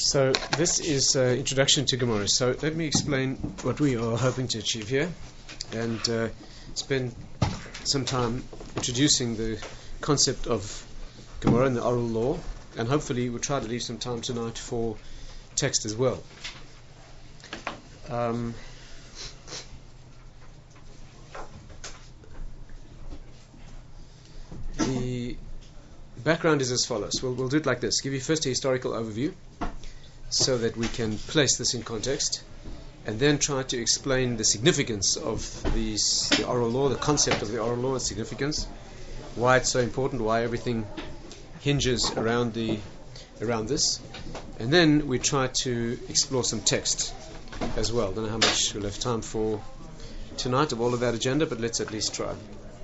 So this is introduction to Gemara. So let me explain what we are hoping to achieve here, and spend some time introducing the concept of Gemara and the oral law, and hopefully we'll try to leave some time tonight for text as well. The background is as follows. We'll do it like this. Give you first a historical overview so that we can place this in context, and then try to explain the significance of the oral law, the concept of the oral law, its significance, why it's so important, why everything hinges around this, and then we try to explore some text as well. Don't know how much we'll have time for tonight of all of that agenda, but let's at least try.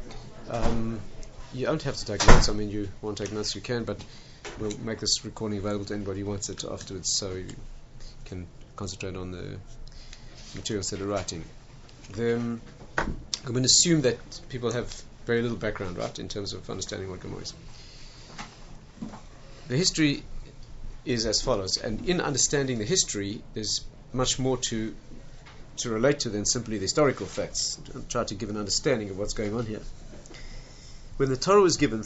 You don't have to take notes. I mean, you want to take notes, you can, but we'll make this recording available to anybody who wants it afterwards, so you can concentrate on the materials that are writing. I'm going to assume that people have very little background, right, in terms of understanding what Gemara is. The history is as follows, and in understanding the history, there's much more to relate to than simply the historical facts. I'll try to give an understanding of what's going on here. When the Torah was given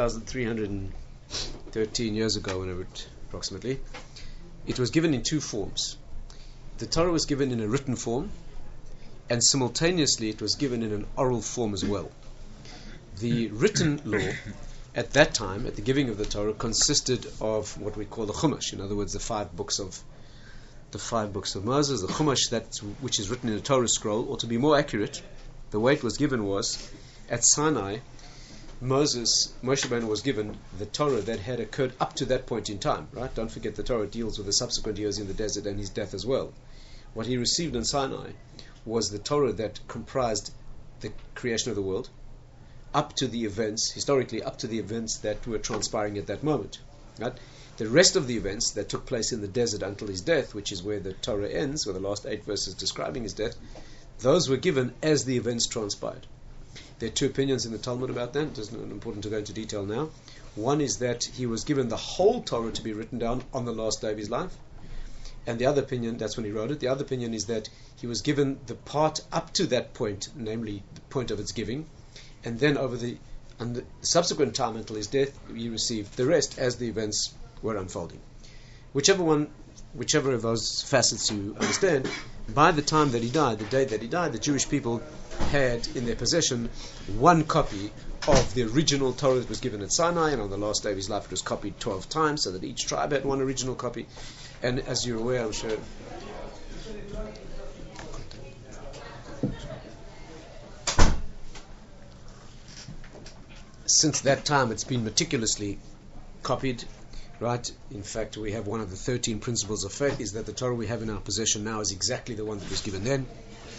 3,313 years ago, approximately, it was given in two forms. The Torah was given in a written form, and simultaneously it was given in an oral form as well. The written law at that time, at the giving of the Torah, consisted of what we call the Chumash. In other words, the five books of Moses, the Chumash, which is written in a Torah scroll. Or to be more accurate, the way it was given was at Sinai. Moshe Rabbeinu was given the Torah that had occurred up to that point in time, right? Don't forget the Torah deals with the subsequent years in the desert and his death as well. What he received in Sinai was the Torah that comprised the creation of the world, historically up to the events that were transpiring at that moment, right? The rest of the events that took place in the desert until his death, which is where the Torah ends, with the last 8 verses describing his death, those were given as the events transpired. There are two opinions in the Talmud about that. It's not important to go into detail now. One is that he was given the whole Torah to be written down on the last day of his life. And the other opinion, that's when he wrote it, the other opinion is that he was given the part up to that point, namely the point of its giving, and then over the subsequent time until his death, he received the rest as the events were unfolding. Whichever of those facets you understand, by the time that he died, the day that he died, the Jewish people had in their possession one copy of the original Torah that was given at Sinai, and on the last day of his life it was copied 12 times, so that each tribe had one original copy. And as you're aware, I'm sure, since that time it's been meticulously copied, right? In fact, we have one of the 13 principles of faith is that the Torah we have in our possession now is exactly the one that was given then.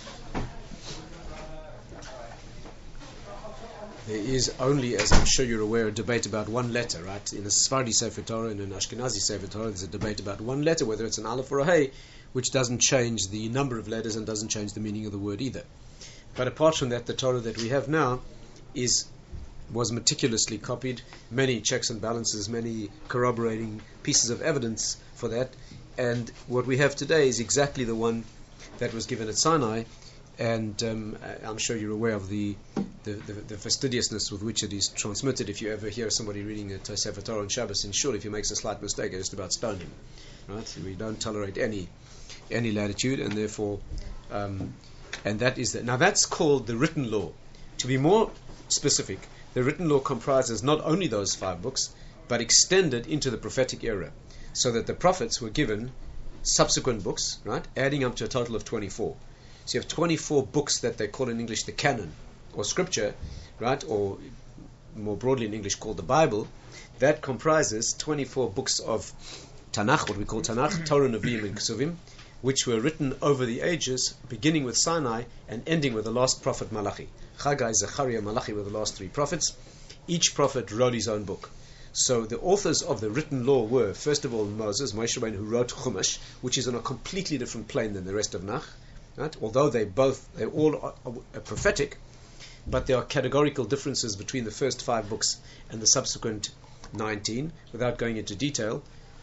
There is only, as I'm sure you're aware, a debate about one letter, right? In a Sephardi Sefer Torah and an Ashkenazi Sefer Torah, there's a debate about one letter, whether it's an Aleph or a Hey, which doesn't change the number of letters and doesn't change the meaning of the word either. But apart from that, the Torah that we have now was meticulously copied, many checks and balances, many corroborating pieces of evidence for that, and what we have today is exactly the one that was given at Sinai. And I'm sure you're aware of the fastidiousness with which it is transmitted. If you ever hear somebody reading a Sefer Torah on Shabbos in Shul, if he makes a slight mistake, I just about stone him. Right? We don't tolerate any latitude, and therefore, and that is that. Now that's called the written law. To be more specific, the written law comprises not only those 5 books, but extended into the prophetic era, so that the prophets were given subsequent books, right, adding up to a total of 24. So you have 24 books that they call in English the canon, or scripture, right, or more broadly in English called the Bible. That comprises 24 books of Tanakh, what we call Tanakh, Torah, Nevi'im, and Kesuvim, which were written over the ages, beginning with Sinai and ending with the last prophet Malachi. Haggai, Zechariah, Malachi were the last 3 prophets. Each prophet wrote his own book. So the authors of the written law were, first of all, Moshe Rabbeinu, who wrote Chumash, which is on a completely different plane than the rest of Nach. Right? Although they all are prophetic, but there are categorical differences between the first 5 books and the subsequent 19, without going into detail.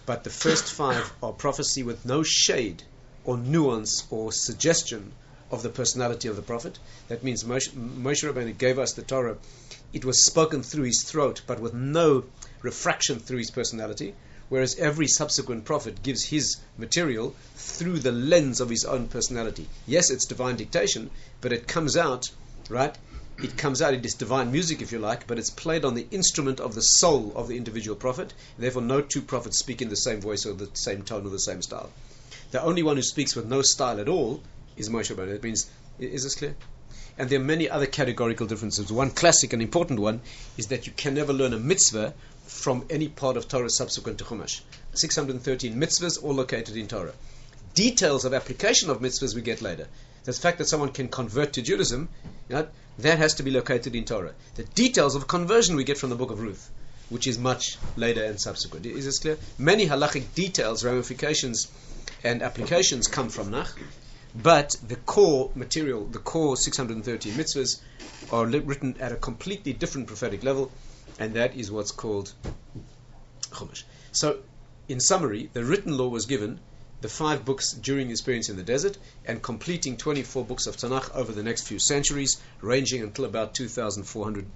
but the first 5 are prophecy with no shade or nuance or suggestion of the personality of the prophet. That means Moshe Rabbeinu gave us the Torah. It was spoken through his throat, but with no refraction through his personality, whereas every subsequent prophet gives his material through the lens of his own personality. Yes, it's divine dictation, but it comes out, right? It comes out, it is divine music, if you like, but it's played on the instrument of the soul of the individual prophet. Therefore, no 2 prophets speak in the same voice or the same tone or the same style. The only one who speaks with no style at all is Moshe Rabbeinu. That means, is this clear? And there are many other categorical differences. One classic and important one is that you can never learn a mitzvah from any part of Torah subsequent to Chumash. 613 mitzvahs, all located in Torah. Details of application of mitzvahs we get later. The fact that someone can convert to Judaism, that has to be located in Torah. The details of conversion we get from the book of Ruth, which is much later and subsequent. Is this clear? Many halachic details, ramifications, and applications come from Nach, but the core material, the core 613 mitzvahs, are written at a completely different prophetic level, and that is what's called Chumash. So, in summary, the written law was given, the 5 books during the experience in the desert, and completing 24 books of Tanakh over the next few centuries, ranging until about 500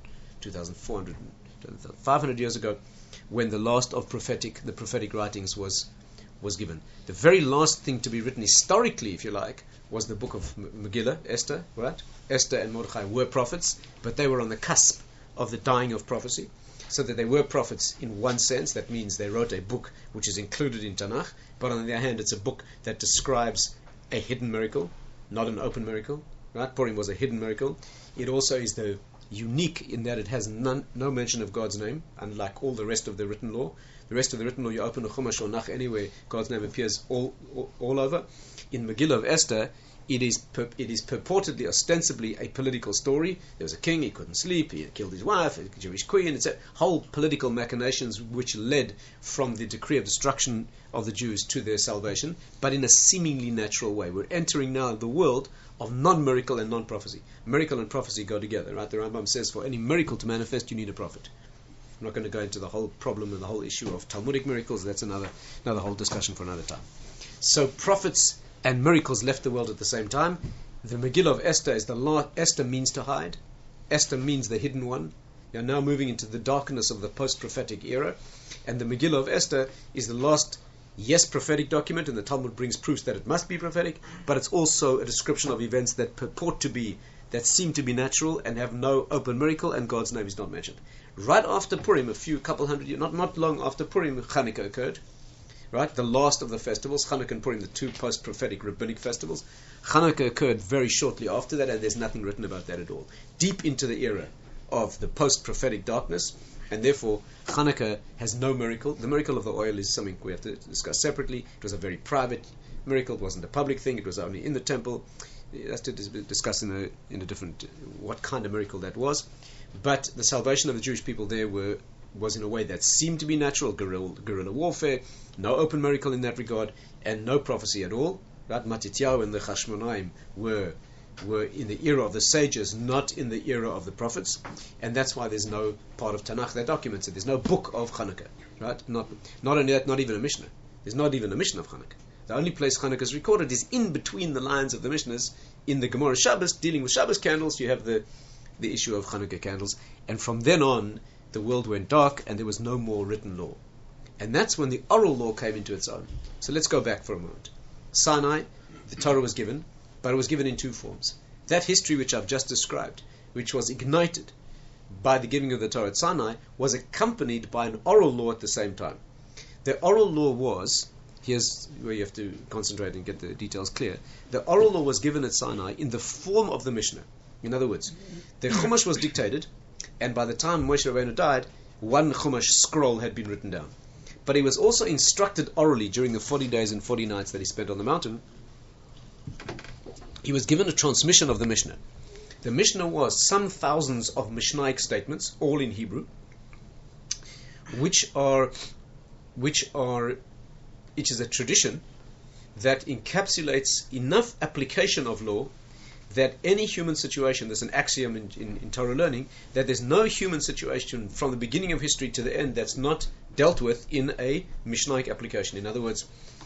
years ago, when the last of the prophetic writings was given. The very last thing to be written historically, if you like, was the book of Megillah, Esther, right? Esther and Mordechai were prophets, but they were on the cusp of the dying of prophecy, so that they were prophets in one sense. That means they wrote a book which is included in Tanakh, but on the other hand, it's a book that describes a hidden miracle, not an open miracle, right? Purim was a hidden miracle. It also is the unique in that it has no mention of God's name, unlike all the rest of the written law. The rest of the written law, you open a Chumash or Nach anywhere, God's name appears all over. In Megillah of Esther, it is purportedly, ostensibly, a political story. There was a king, he couldn't sleep, he killed his wife, a Jewish queen, etc. Whole political machinations which led from the decree of destruction of the Jews to their salvation, but in a seemingly natural way. We're entering now the world of non-miracle and non-prophecy. Miracle and prophecy go together, right? The Rambam says for any miracle to manifest, you need a prophet. I'm not going to go into the whole problem and the whole issue of Talmudic miracles. That's another whole discussion for another time. So prophets and miracles left the world at the same time. The Megillah of Esther is the last. Esther means to hide. Esther means the hidden one. You're now moving into the darkness of the post-prophetic era. And the Megillah of Esther is the last, yes, prophetic document, and the Talmud brings proofs that it must be prophetic, but it's also a description of events that purport to be, that seem to be natural and have no open miracle, and God's name is not mentioned. Right after Purim, couple hundred years, not long after Purim, Chanukah occurred. Right, the last of the festivals, Chanukah and Purim, the 2 post-prophetic rabbinic festivals. Chanukah occurred very shortly after that, and there's nothing written about that at all. Deep into the era of the post-prophetic darkness, and therefore Chanukah has no miracle. The miracle of the oil is something we have to discuss separately. It was a very private miracle. It wasn't a public thing. It was only in the temple. That's to discuss in a different what kind of miracle that was. But the salvation of the Jewish people there was in a way that seemed to be natural, guerrilla warfare, no open miracle in that regard, and no prophecy at all. Right? Matityahu and the Chashmonaim were in the era of the sages, not in the era of the prophets, and that's why there's no part of Tanakh that documents it. There's no book of Chanukah, right? Not only that, not even a Mishnah. There's not even a Mishnah of Chanukah. The only place Chanukah is recorded is in between the lines of the Mishnahs. In the Gemara Shabbos, dealing with Shabbos candles, you have the issue of Chanukah candles, and from then on, the world went dark, and there was no more written law. And that's when the oral law came into its own. So let's go back for a moment. Sinai, the Torah was given, but it was given in 2 forms. That history which I've just described, which was ignited by the giving of the Torah at Sinai, was accompanied by an oral law at the same time. The oral law was, here's where you have to concentrate and get the details clear, the oral law was given at Sinai in the form of the Mishnah. In other words, the Chumash was dictated, and by the time Moshe Rabbeinu died, 1 Chumash scroll had been written down. But he was also instructed orally during the 40 days and 40 nights that he spent on the mountain. He was given a transmission of the Mishnah. The Mishnah was some thousands of Mishnaic statements, all in Hebrew, which is a tradition that encapsulates enough application of law that any human situation, there's an axiom in Torah learning, that there's no human situation from the beginning of history to the end that's not dealt with in a Mishnaic application. In other words,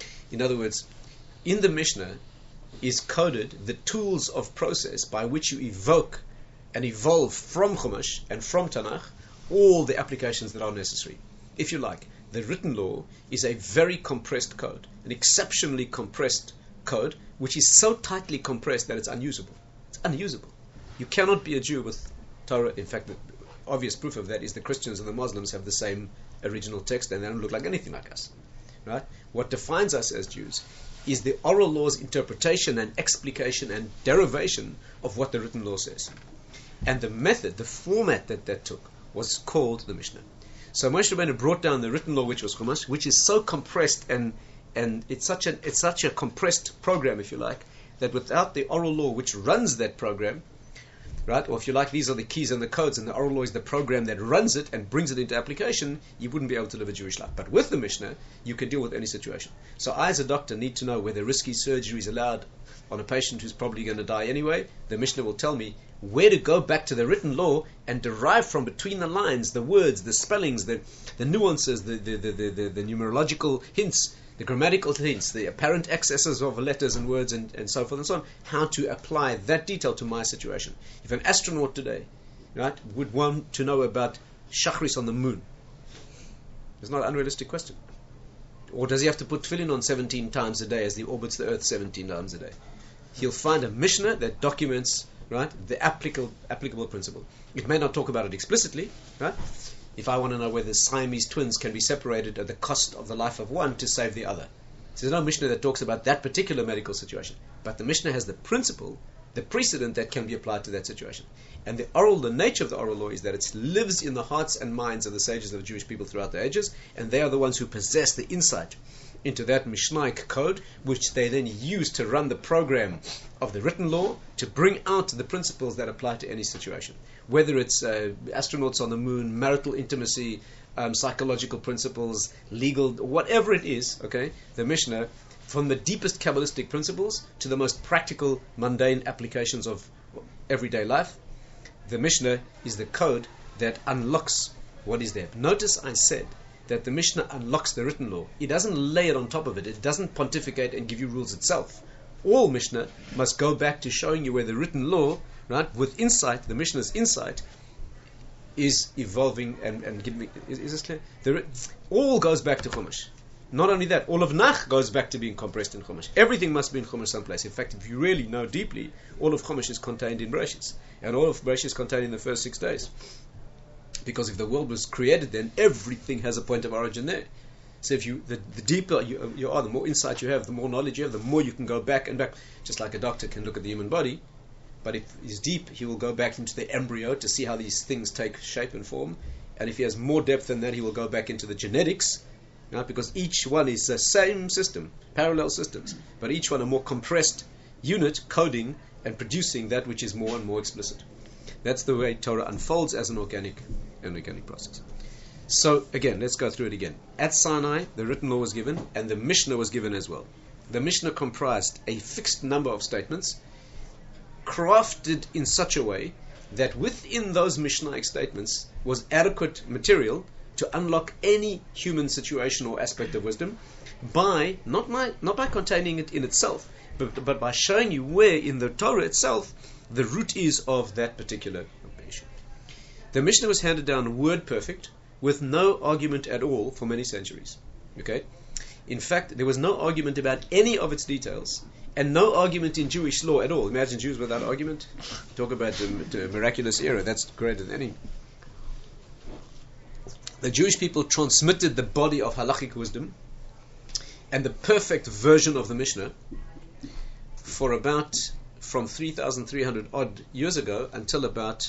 in the Mishnah is coded the tools of process by which you evoke and evolve from Chumash and from Tanakh all the applications that are necessary. If you like, the written law is a very compressed code, an exceptionally compressed code, which is so tightly compressed that it's unusable. It's unusable. You cannot be a Jew with Torah. In fact, the obvious proof of that is the Christians and the Muslims have the same original text and they don't look like anything like us. Right? What defines us as Jews is the oral law's interpretation and explication and derivation of what the written law says. And the method, the format that took was called the Mishnah. So Moshe Rabbeinu brought down the written law, which was Chumash, which is so compressed and it's such a compressed program, if you like, that without the oral law which runs that program, right, or if you like, these are the keys and the codes, and the oral law is the program that runs it and brings it into application, you wouldn't be able to live a Jewish life. But with the Mishnah, you can deal with any situation. So I, as a doctor, need to know whether risky surgery is allowed on a patient who's probably going to die anyway. The Mishnah will tell me where to go back to the written law and derive from between the lines the words, the spellings, the nuances, the numerological hints, the grammatical hints, the apparent excesses of letters and words and so forth and so on, how to apply that detail to my situation. If an astronaut today, right, would want to know about Shachris on the moon, it's not an unrealistic question. Or does he have to put tefillin on 17 times a day as he orbits the earth 17 times a day? He'll find a Mishnah that documents, right, the applicable principle. It may not talk about it explicitly, right? If I want to know whether Siamese twins can be separated at the cost of the life of one to save the other. So there's no Mishnah that talks about that particular medical situation. But the Mishnah has the principle, the precedent that can be applied to that situation. And the nature of the oral law is that it lives in the hearts and minds of the sages of the Jewish people throughout the ages, and they are the ones who possess the insight into that Mishnaic code, which they then use to run the program of the written law to bring out the principles that apply to any situation. Whether it's astronauts on the moon, marital intimacy, psychological principles, legal, whatever it is, okay, the Mishnah, from the deepest Kabbalistic principles to the most practical, mundane applications of everyday life, the Mishnah is the code that unlocks what is there. Notice I said that the Mishnah unlocks the written law. It doesn't lay it on top of it. It doesn't pontificate and give you rules itself. All Mishnah must go back to showing you where the written law, right, with insight, the Mishnah's insight, is evolving and giving. Is this clear? All goes back to Chumash. Not only that, all of Nach goes back to being compressed in Chumash. Everything must be in Chumash someplace. In fact, if you really know deeply, all of Chumash is contained in Bereshis, and all of Bereshis is contained in the first 6 days. Because if the world was created, then everything has a point of origin there. So if the deeper you are, the more insight you have, the more knowledge you have, the more you can go back and back. Just like a doctor can look at the human body, but if he's deep, he will go back into the embryo to see how these things take shape and form. And if he has more depth than that, he will go back into the genetics, because each one is the same system, parallel systems, but each one a more compressed unit coding and producing that which is more and more explicit. That's the way Torah unfolds as an organic process. So again, let's go through it again. At Sinai, the written law was given, and the Mishnah was given as well. The Mishnah comprised a fixed number of statements, crafted in such a way that within those Mishnaic statements was adequate material to unlock any human situation or aspect of wisdom by not by containing it in itself, but by showing you where in the Torah itself the root is of that particular issue. The Mishnah was handed down word perfect, with no argument at all for many centuries. Okay? In fact, there was no argument about any of its details, and no argument in Jewish law at all. Imagine Jews without argument. Talk about the miraculous era. That's greater than any. The Jewish people transmitted the body of halachic wisdom and the perfect version of the Mishnah from 3,300 odd years ago until about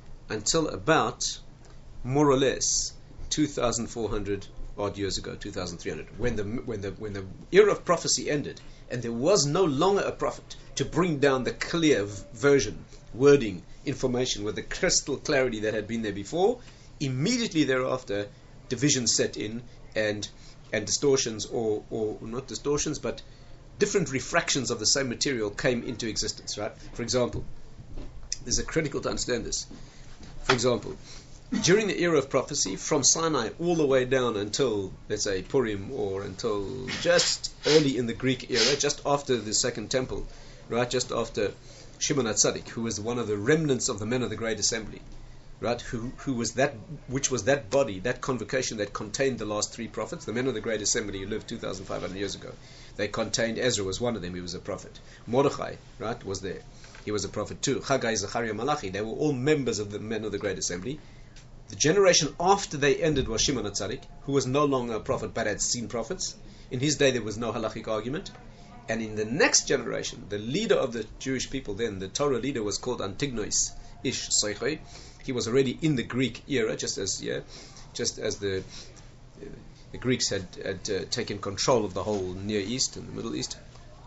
more or less 2,400 odd years ago, 2,300, when the era of prophecy ended, and there was no longer a prophet to bring down the clear version, wording, information with the crystal clarity that had been there before. Immediately thereafter, divisions set in, and distortions, or not distortions, but different refractions of the same material came into existence, right? For example, there's a critical to understand this. For example, during the era of prophecy, from Sinai all the way down until, let's say, Purim, or until just early in the Greek era, just after the Second Temple, right, just after Shimon HaTzadik, who was one of the remnants of the men of the Great Assembly, right, who was that, which was that body, that convocation that contained the last three prophets, the men of the Great Assembly who lived 2,500 years ago. They contained, Ezra was one of them, he was a prophet. Mordechai, right, was there. He was a prophet too. Haggai, Zechariah, Malachi, they were all members of the men of the Great Assembly. The generation after they ended was Shimon HaTzadik, who was no longer a prophet but had seen prophets. In his day there was no halachic argument. And in the next generation, the leader of the Jewish people then, the Torah leader, was called Antignos Ish Seichei. He was already in the Greek era, just as the Greeks had taken control of the whole Near East and the Middle East.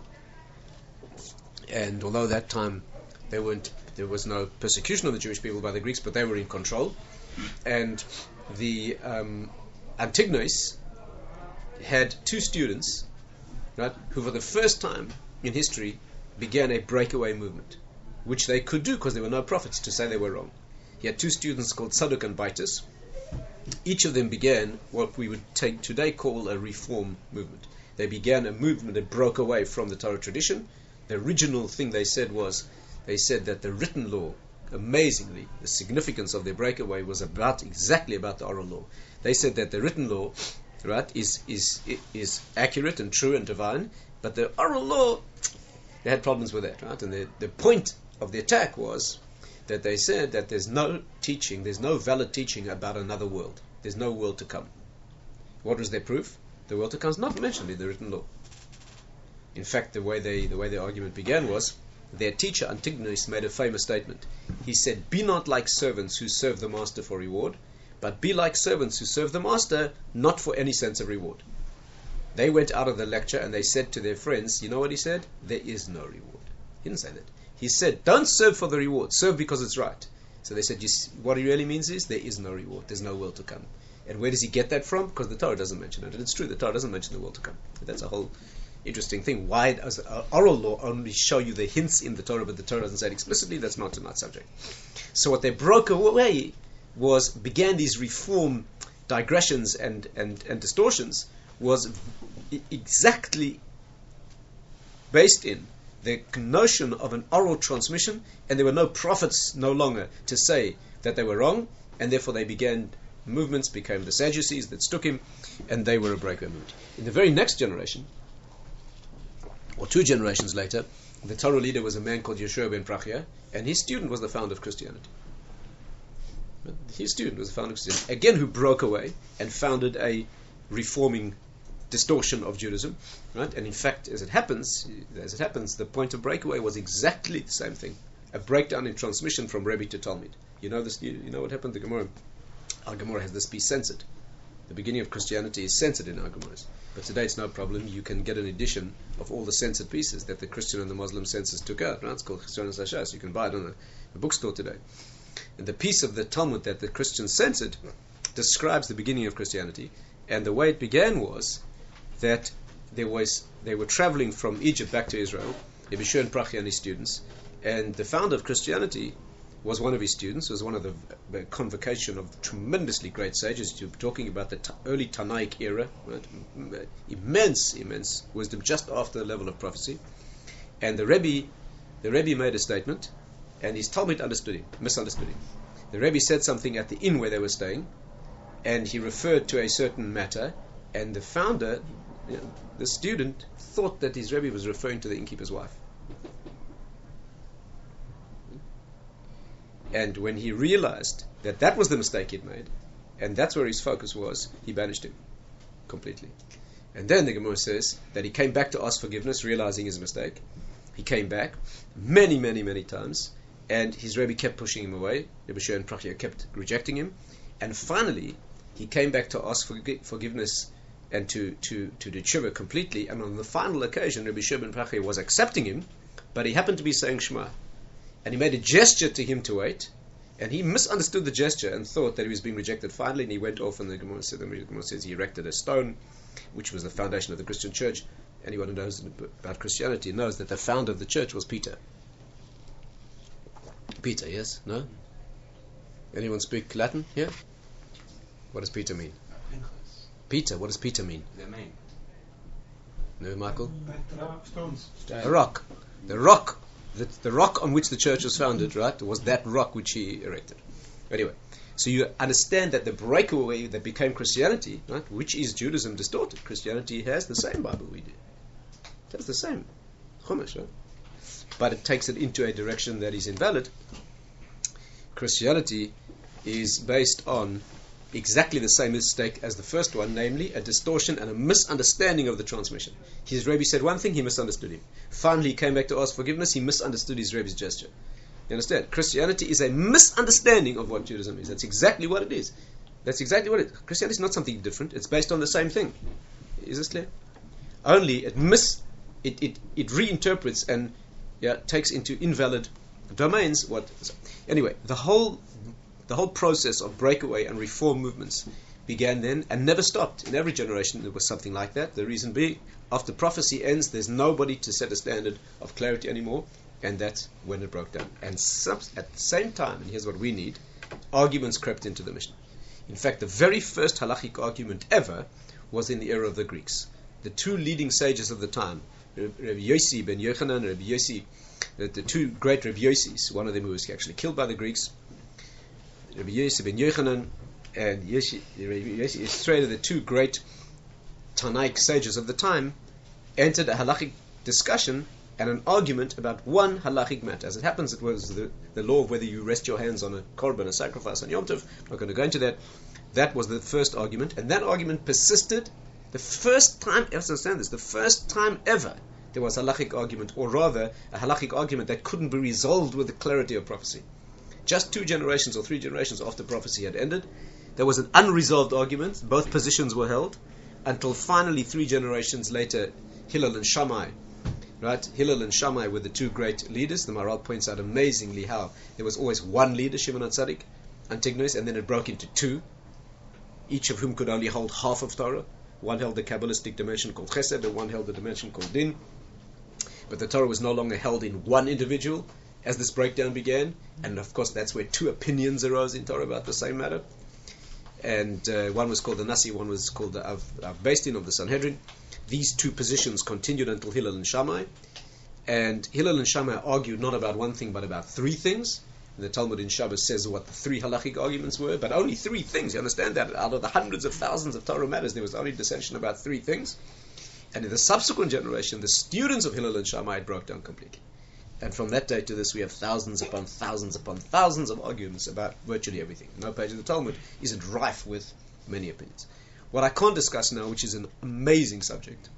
And although that time there was no persecution of the Jewish people by the Greeks, but they were in control. And the Antignos had two students, right, who for the first time in history began a breakaway movement, which they could do because there were no prophets to say they were wrong. He had two students called Tzadok and Baitus. Each of them began what we would today call a reform movement. They began a movement that broke away from the Torah tradition. The original thing they said that the written law, amazingly, the significance of their breakaway was exactly about the oral law. They said that the written law, right, is accurate and true and divine, but the oral law, they had problems with that, right? And the point of the attack was that they said that there's no valid teaching about another world. There's no world to come. What was their proof? The world to come is not mentioned in the written law. In fact, the way the argument began was, their teacher Antignos made a famous statement. He said, "Be not like servants who serve the master for reward, but be like servants who serve the master not for any sense of reward." They went out of the lecture and they said to their friends, you know what he said? There is no reward. He didn't say that. He said, don't serve for the reward, serve because it's right. So they said, what he really means is, there is no reward, there's no world to come. And where does he get that from? Because the Torah doesn't mention it. And it's true, the Torah doesn't mention the world to come. That's a whole interesting thing. Why does oral law only show you the hints in the Torah, but the Torah doesn't say it explicitly? That's not tonight's subject. So what they broke away began these reform digressions and distortions, was exactly based in the notion of an oral transmission, and there were no prophets no longer to say that they were wrong, and therefore movements became the Sadducees that stuck him, and they were a breakaway movement. In the very next generation, or two generations later, the Torah leader was a man called Yeshua ben Prachia, and his student was the founder of Christianity. Again, who broke away and founded a reforming distortion of Judaism, right? And in fact, as it happens, the point of breakaway was exactly the same thing: a breakdown in transmission from Rebbe to Talmud. You know this. You know what happened to Gemara. Our Gemara has this piece censored. The beginning of Christianity is censored in our Gemaras, but today it's no problem. You can get an edition of all the censored pieces that the Christian and the Muslim censors took out. Right? It's called Chesronos HaShas. You can buy it on a bookstore today. And the piece of the Talmud that the Christians censored describes the beginning of Christianity, and the way it began was that they were traveling from Egypt back to Israel, Rabbi Shimon Prachia and his students, and the founder of Christianity was one of his students, was one of the convocation of tremendously great sages. You're talking about the early Tanaic era, right? Immense wisdom just after the level of prophecy. And the Rebbe made a statement, and his Talmud misunderstood him. The Rebbe said something at the inn where they were staying, and he referred to a certain matter, and the founder, the student, thought that his Rebbe was referring to the innkeeper's wife. And when he realized that that was the mistake he'd made, and that's where his focus was, he banished him completely. And then the Gemara says that he came back to ask forgiveness, realizing his mistake. He came back many, many, many times, and his Rebbe kept pushing him away. Rebbe Shimon Prachia kept rejecting him, and finally he came back to ask forgiveness and to do tshuva completely. And on the final occasion, Rebbe Shimon Prachia was accepting him, but he happened to be saying Shema. And he made a gesture to him to wait, And he misunderstood the gesture and thought that he was being rejected finally, and he went off, and the Gemara says he erected a stone, which was the foundation of the Christian church. Anyone who knows about Christianity knows that the founder of the church was Peter. Peter, yes? No? Anyone speak Latin here? What does Peter mean? Peter, what does Peter mean? The main. No, Michael? Stones. A rock. The rock. The rock on which the church was founded, right, was that rock which he erected. Anyway, so you understand that the breakaway that became Christianity, right, which is Judaism distorted. Christianity has the same Bible we do. It has the same Chumash, right? But it takes it into a direction that is invalid. Christianity is based on exactly the same mistake as the first one, namely a distortion and a misunderstanding of the transmission. His Rebbe said one thing, he misunderstood him. Finally, he came back to ask forgiveness, he misunderstood his Rebbe's gesture. You understand? Christianity is a misunderstanding of what Judaism is. That's exactly what it is. That's exactly what it is. Christianity is not something different. It's based on the same thing. Is this clear? Only it reinterprets and takes into invalid domains what. Anyway, the whole process of breakaway and reform movements began then and never stopped. In every generation there was something like that. The reason being, after prophecy ends, there's nobody to set a standard of clarity anymore, and that's when it broke down. And at the same time, and here's what we need, arguments crept into the Mishnah. In fact, the very first halachic argument ever was in the era of the Greeks. The two leading sages of the time, Rabbi Yossi ben Yochanan, Rabbi Yossi, the two great Rabbi Yossis, one of them who was actually killed by the Greeks, Rabbi Yossi ben Yochanan and Rabbi Yossi Israel, the two great Tanaic sages of the time, entered a halachic discussion and an argument about one halachic matter. As it happens, it was the law of whether you rest your hands on a korban, a sacrifice on Yom Tov. I'm not going to go into that. That was the first argument, and that argument persisted. The first time, understand this, the first time ever there was a halachic argument, or rather a halachic argument that couldn't be resolved with the clarity of prophecy. Just 2 generations or 3 generations after prophecy had ended, there was an unresolved argument. Both positions were held until finally 3 generations later, Hillel and Shammai. Right? Hillel and Shammai were the 2 great leaders. The Maharal points out amazingly how there was always one leader, Shimon HaTzadik, Antigonus, and then it broke into 2, each of whom could only hold half of Torah. One held the Kabbalistic dimension called Chesed, and one held the dimension called Din. But the Torah was no longer held in one individual as this breakdown began, and of course that's where 2 opinions arose in Torah about the same matter. And one was called the Nasi, one was called the Av Beis Din of the Sanhedrin. These 2 positions continued until Hillel and Shammai, and Hillel and Shammai argued not about one thing but about 3 things. And the Talmud in Shabbos says what the 3 halachic arguments were, but only 3 things. You understand that? Out of the hundreds of thousands of Torah matters, there was only dissension about 3 things. And in the subsequent generation, the students of Hillel and Shammai broke down completely. And from that day to this, we have thousands upon thousands upon thousands of arguments about virtually everything. No page of the Talmud isn't rife with many opinions. What I can't discuss now, which is an amazing subject,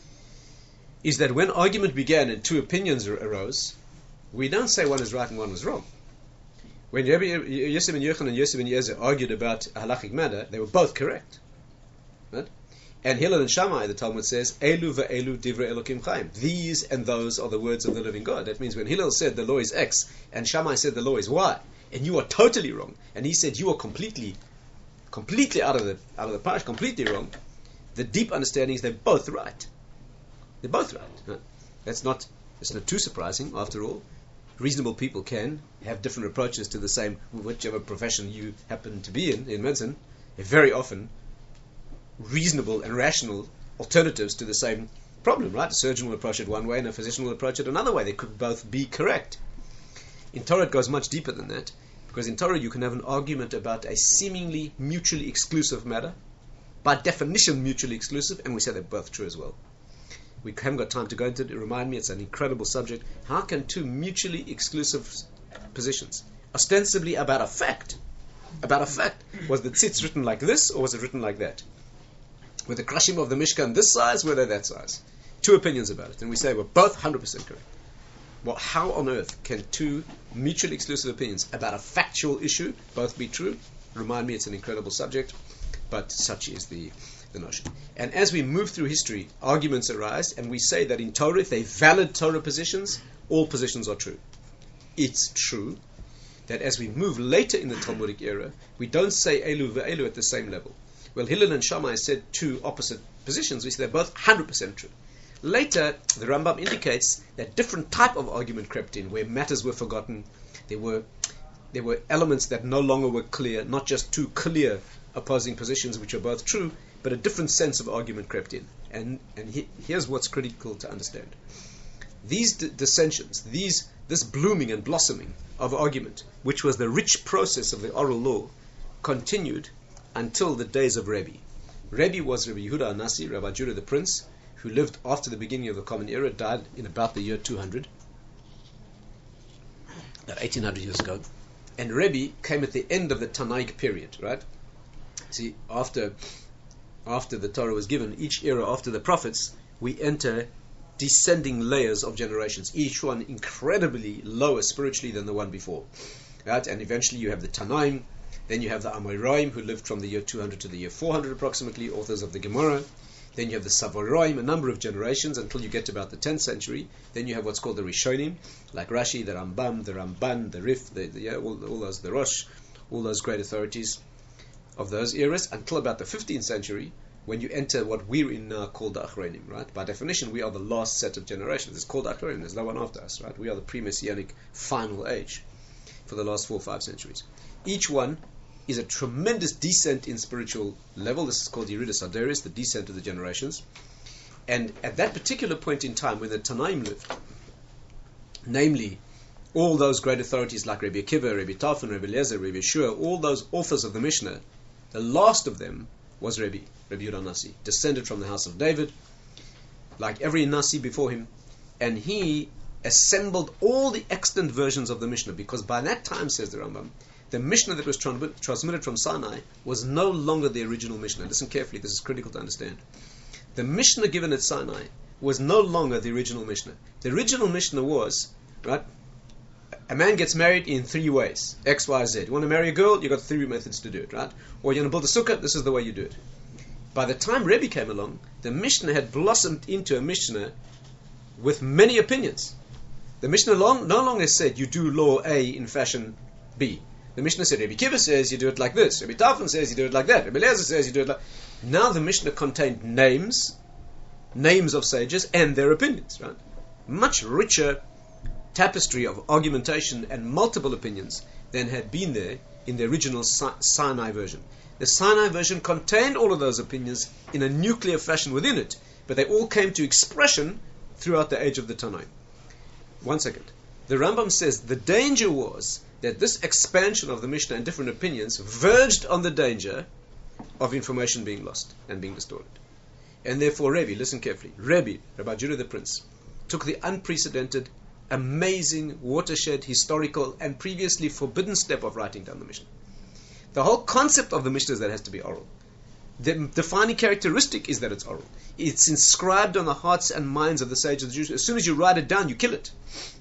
is that when argument began and 2 opinions arose, we don't say one is right and one was wrong. When Rabbi Yossi ben Yochanan and Yossi ben Yezer argued about a halachic matter, they were both correct. Right? And Hillel and Shammai, the Talmud says, Elu ve'elu divrei Elokim chaim. These and those are the words of the living God. That means when Hillel said the law is X, and Shammai said the law is Y, and you are totally wrong, and he said you are completely out of the parish, completely wrong, the deep understanding is they're both right. They're both right. Right? It's not too surprising, after all. Reasonable people can have different approaches to the same, whichever profession you happen to be in medicine. Very often reasonable and rational alternatives to the same problem, right? A surgeon will approach it one way and a physician will approach it another way. They could both be correct. In Torah it goes much deeper than that, because in Torah you can have an argument about a seemingly mutually exclusive matter, by definition mutually exclusive, and we say they're both true as well. We haven't got time to go into it. Remind me, it's an incredible subject. How can 2 mutually exclusive positions, ostensibly about a fact, was the tzitz written like this or was it written like that? Were the krashim of the Mishkan this size, were they that size? 2 opinions about it, and we say we're both 100% correct. Well, how on earth can 2 mutually exclusive opinions about a factual issue both be true? Remind me, it's an incredible subject, but such is the notion. And as we move through history, arguments arise, and we say that in Torah, if they're valid Torah positions, all positions are true. It's true that as we move later in the Talmudic era, we don't say Elu ve'elu at the same level. Well, Hillel and Shammai said two opposite positions, which they're both 100% true. Later, the Rambam indicates that different type of argument crept in, where matters were forgotten. There were elements that no longer were clear, not just two clear opposing positions which are both true, but a different sense of argument crept in. And here's what's critical to understand. These dissensions, this blooming and blossoming of argument, which was the rich process of the oral law, continued until the days of Rebbe. Rebbe was Rabbi Yehuda HaNasi, Rabbi Judah the Prince, who lived after the beginning of the Common Era, died in about the year 200, about 1800 years ago. And Rebbe came at the end of the Tanaic period, right? See, after the Torah was given, each era after the prophets, we enter descending layers of generations, each one incredibly lower spiritually than the one before, right? And eventually you have the Tanaim, then you have the Amoraim, who lived from the year 200 to the year 400 approximately, authors of the Gemara. Then you have the Savoraim, a number of generations until you get to about the 10th century. Then you have what's called the Rishonim, like Rashi, the Rambam, the Ramban, the Rif, all those, the Rosh, all those great authorities of those eras, until about the 15th century, when you enter what we're in now called the Achronim, right? By definition, we are the last set of generations. It's called Achronim. There's no one after us, right? We are the pre-Messianic final age for the last 4 or 5 centuries. Each one is a tremendous descent in spiritual level. This is called Yeridas Haderis, the descent of the generations. And at that particular point in time, when the Tanaim lived, namely all those great authorities like Rabbi Akiva, Rabbi Tarfon, Rabbi Eliezer, Rabbi Yeshua, all those authors of the Mishnah, the last of them was Rabbi Yehuda HaNasi, descended from the house of David, like every Nasi before him, and he assembled all the extant versions of the Mishnah, because by that time, says the Rambam, the Mishnah that was transmitted from Sinai was no longer the original Mishnah. Listen carefully, this is critical to understand. The Mishnah given at Sinai was no longer the original Mishnah. The original Mishnah was, right, a man gets married in 3 ways, X, Y, Z. You want to marry a girl, you've got 3 methods to do it, right? Or you want to build a sukkah, this is the way you do it. By the time Rebbe came along, the Mishnah had blossomed into a Mishnah with many opinions. The Mishnah no longer said you do law A in fashion B. The Mishnah said, Rabbi Akiva says you do it like this. Rabbi Tarfon says you do it like that. Rabbi Eliezer says you do it like... Now the Mishnah contained names of sages and their opinions, right? Much richer tapestry of argumentation and multiple opinions than had been there in the original Sinai version. The Sinai version contained all of those opinions in a nuclear fashion within it, but they all came to expression throughout the age of the Tanaim. 1 second. The Rambam says the danger was that this expansion of the Mishnah and different opinions verged on the danger of information being lost and being distorted. And therefore Rebbe, listen carefully, Rabbi Judah the Prince, took the unprecedented, amazing, watershed, historical, and previously forbidden step of writing down the Mishnah. The whole concept of the Mishnah is that it has to be oral. The defining characteristic is that it's oral. It's inscribed on the hearts and minds of the sages of the Jews. As soon as you write it down, you kill it.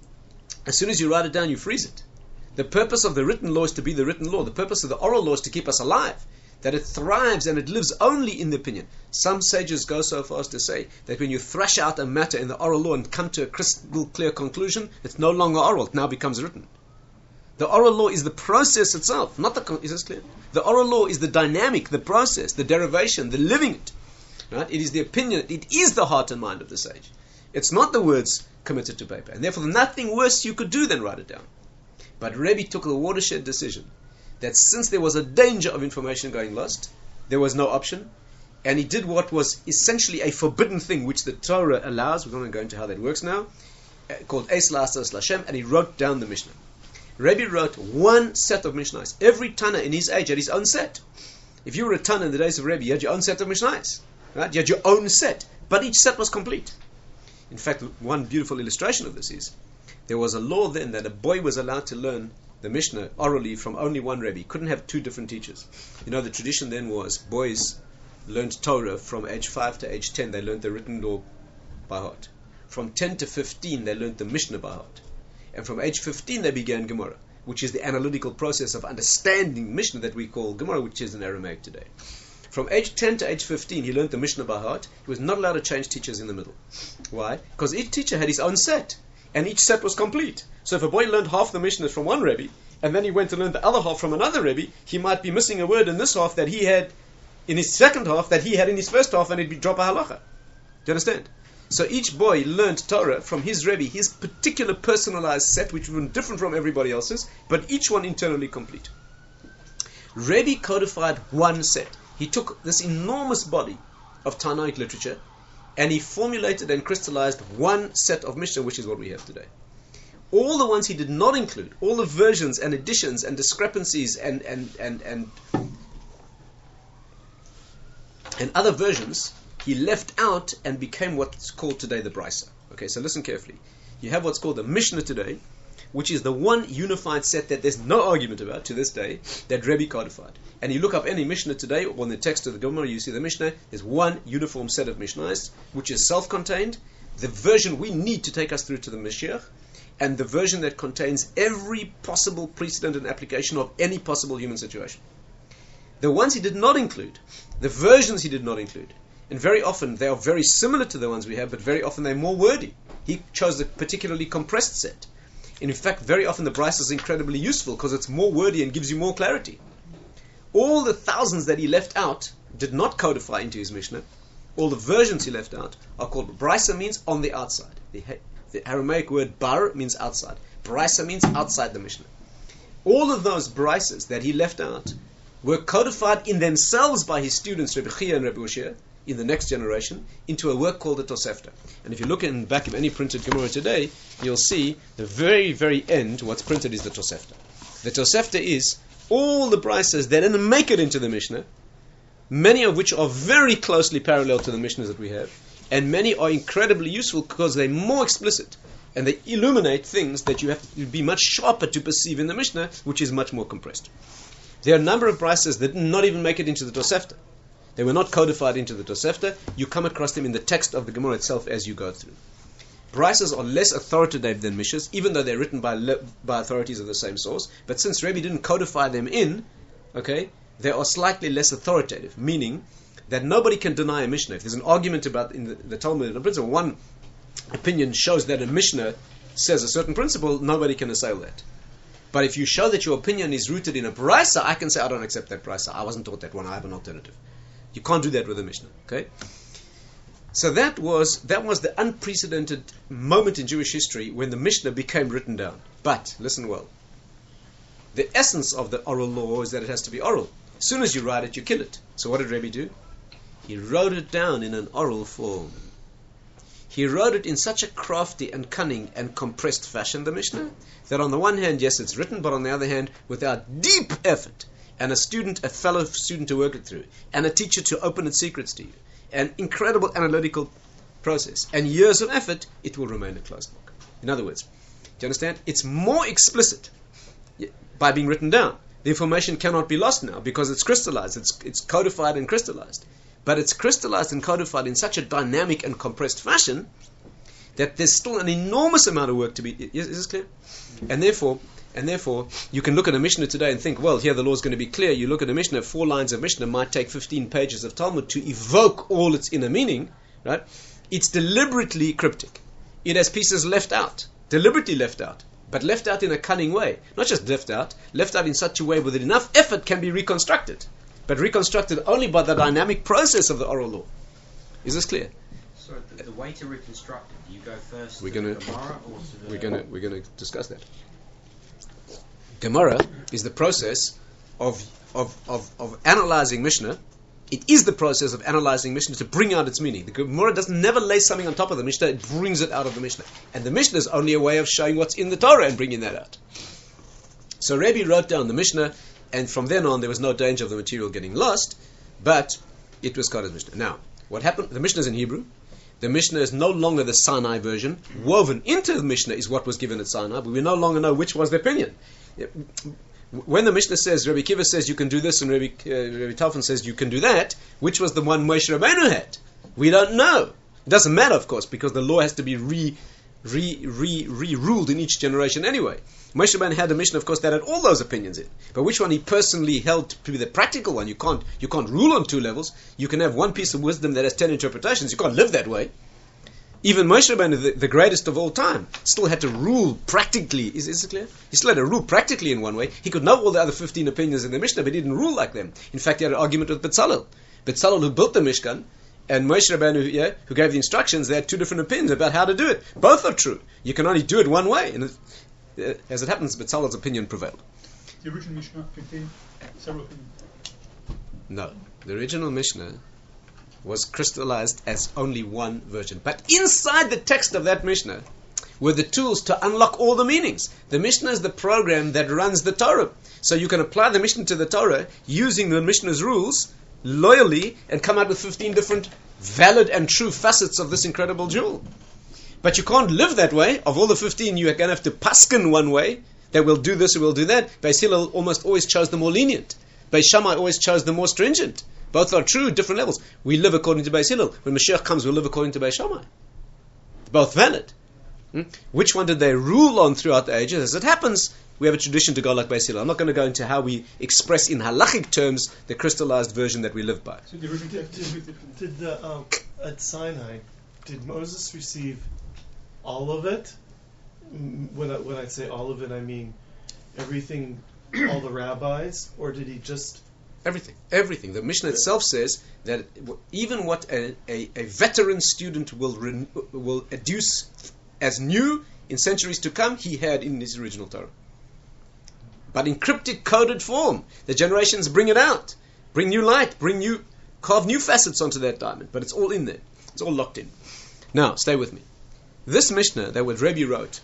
As soon as you write it down, you freeze it. The purpose of the written law is to be the written law. The purpose of the oral law is to keep us alive, that it thrives and it lives only in the opinion. Some sages go so far as to say that when you thrash out a matter in the oral law and come to a crystal clear conclusion, it's no longer oral, it now becomes written. The oral law is the process itself, not the... Is this clear? The oral law is the dynamic, the process, the derivation, the living it. Right? It is the opinion, it is the heart and mind of the sage. It's not the words committed to paper. And therefore nothing worse you could do than write it down. But Rebbe took the watershed decision that since there was a danger of information going lost, there was no option, and he did what was essentially a forbidden thing, which the Torah allows. We're not going to go into how that works now, called Eis La'asas L'Hashem, and he wrote down the Mishnah. Rebbe wrote one set of Mishnahs. Every Tana in his age had his own set. If you were a Tana in the days of Rebbe, you had your own set of Mishnahs. Right? You had your own set, but each set was complete. In fact, one beautiful illustration of this is, there was a law then that a boy was allowed to learn the Mishnah orally from only one Rebbe. He couldn't have 2 different teachers. You know, the tradition then was boys learned Torah from age 5 to age 10. They learned the written law by heart. From 10 to 15, they learned the Mishnah by heart. And from age 15, they began Gemara, which is the analytical process of understanding Mishnah that we call Gemara, which is in Aramaic today. From age 10 to age 15, he learned the Mishnah by heart. He was not allowed to change teachers in the middle. Why? Because each teacher had his own set, and each set was complete. So if a boy learned half the Mishnah from one Rebbe, and then he went and learned the other half from another Rebbe, he might be missing a word in this half that he had in his second half that he had in his first half, and it'd be drop a halacha. Do you understand? So each boy learned Torah from his Rebbe, his particular personalized set, which was different from everybody else's, but each one internally complete. Rebbe codified one set. He took this enormous body of Tannaic literature, and he formulated and crystallized one set of Mishnah, which is what we have today. All the ones he did not include, all the versions and additions and discrepancies and other versions, he left out and became what's called today the Brisa. Okay, so listen carefully. You have what's called the Mishnah today, which is the one unified set that there's no argument about to this day, that Rebbe codified. And you look up any Mishnah today, or in the text of the Gemara, you see the Mishnah, there's one uniform set of Mishnahs, which is self-contained, the version we need to take us through to the Mashiach, and the version that contains every possible precedent and application of any possible human situation. The ones he did not include, the versions he did not include, and very often they are very similar to the ones we have, but very often they're more wordy. He chose a particularly compressed set. And in fact, very often the Brisa is incredibly useful because it's more wordy and gives you more clarity. All the thousands that he left out did not codify into his Mishnah. All the versions he left out are called Brisa, means on the outside. The Aramaic word bar means outside. Brisa means outside the Mishnah. All of those Brisas that he left out were codified in themselves by his students, Rebbe Chia and Rebbe Ushia, in the next generation, into a work called the Tosefta. And if you look in the back of any printed Gemara today, you'll see the very, very end, what's printed is the Tosefta. The Tosefta is all the Brisas that didn't make it into the Mishnah, many of which are very closely parallel to the Mishnahs that we have, and many are incredibly useful because they're more explicit, and they illuminate things that you have to be much sharper to perceive in the Mishnah, which is much more compressed. There are a number of Brisas that did not even make it into the Tosefta. They were not codified into the Tosefta. You come across them in the text of the Gemara itself as you go through. Brisas are less authoritative than Mishas, even though they're written by authorities of the same source. But since Rebbe didn't codify them in, okay, they are slightly less authoritative, meaning that nobody can deny a Mishnah. If there's an argument about in the Talmud, in principle, one opinion shows that a Mishnah says a certain principle, nobody can assail that. But if you show that your opinion is rooted in a Brisa, I can say, I don't accept that Brisa. I wasn't taught that one. I have an alternative. You can't do that with a Mishnah. Okay? So that was the unprecedented moment in Jewish history when the Mishnah became written down. But, listen well, the essence of the oral law is that it has to be oral. As soon as you write it, you kill it. So what did Rebbe do? He wrote it down in an oral form. He wrote it in such a crafty and cunning and compressed fashion, the Mishnah, that on the one hand, yes, it's written, but on the other hand, without deep effort, and a fellow student to work it through, and a teacher to open its secrets to you, an incredible analytical process, and years of effort, it will remain a closed book. In other words, do you understand? It's more explicit by being written down. The information cannot be lost now because it's crystallized, it's codified and crystallized. But it's crystallized and codified in such a dynamic and compressed fashion that there's still an enormous amount of work to be... Is this clear? And therefore, you can look at a Mishnah today and think, well, here the law is going to be clear. You look at a Mishnah, 4 lines of Mishnah might take 15 pages of Talmud to evoke all its inner meaning, right? It's deliberately cryptic. It has pieces left out, deliberately left out, but left out in a cunning way. Not just left out in such a way where enough effort can be reconstructed, but reconstructed only by the dynamic process of the oral law. Is this clear? So the way to reconstruct it, do you go first to the Gemara or to the... We're going to discuss that. Gemara is the process of analyzing Mishnah. It is the process of analyzing Mishnah to bring out its meaning. The Gemara doesn't never lay something on top of the Mishnah, it brings it out of the Mishnah. And the Mishnah is only a way of showing what's in the Torah and bringing that out. So Rebbe wrote down the Mishnah, and from then on there was no danger of the material getting lost, but it was called as Mishnah. Now, what happened? The Mishnah is in Hebrew. The Mishnah is no longer the Sinai version. Woven into the Mishnah is what was given at Sinai, but we no longer know which was the opinion. When the Mishnah says, Rebbe Kiva says you can do this and Rebbe Talfan says you can do that, which was the one Moshe Rabbeinu had? We don't know. It doesn't matter, of course, because the law has to be re-ruled in each generation anyway. Moshe Rabbeinu had a Mishnah, of course, that had all those opinions in. But which one he personally held to be the practical one? You can't rule on 2 levels. You can have one piece of wisdom that has 10 interpretations. You can't live that way. Even Moshe Rabbeinu, the greatest of all time, still had to rule practically. Is it clear? He still had to rule practically in one way. He could know all the other 15 opinions in the Mishnah, but he didn't rule like them. In fact, he had an argument with Betzalel. Betzalel, who built the Mishkan, and Moshe Rabbeinu, who gave the instructions, they had two different opinions about how to do it. Both are true. You can only do it one way. And as it happens, Betzalel's opinion prevailed. The original Mishnah contained several opinions. No. The original Mishnah was crystallized as only one version. But inside the text of that Mishnah were the tools to unlock all the meanings. The Mishnah is the program that runs the Torah. So you can apply the Mishnah to the Torah using the Mishnah's rules loyally and come out with 15 different valid and true facets of this incredible jewel. But you can't live that way. Of all the 15, you're going to have to paskin one way, that will do this or will do that. Beis Hillel almost always chose the more lenient. Beis Shammai always chose the more stringent. Both are true, different levels. We live according to Beis Hillel. When Mashiach comes, we'll live according to Beis Shammai. Both valid. Which one did they rule on throughout the ages? As it happens, we have a tradition to go like Beis Hillel. I'm not going to go into how we express in halachic terms the crystallized version that we live by. So the original Did at Sinai, did Moses receive all of it? When I say all of it, I mean everything, all the rabbis, or did he just... Everything. The Mishnah itself says that even what a veteran student will adduce as new in centuries to come, he had in his original Torah. But in cryptic, coded form. The generations bring it out. Bring new light. Carve new facets onto that diamond. But it's all in there. It's all locked in. Now, stay with me. This Mishnah that what Rebbe wrote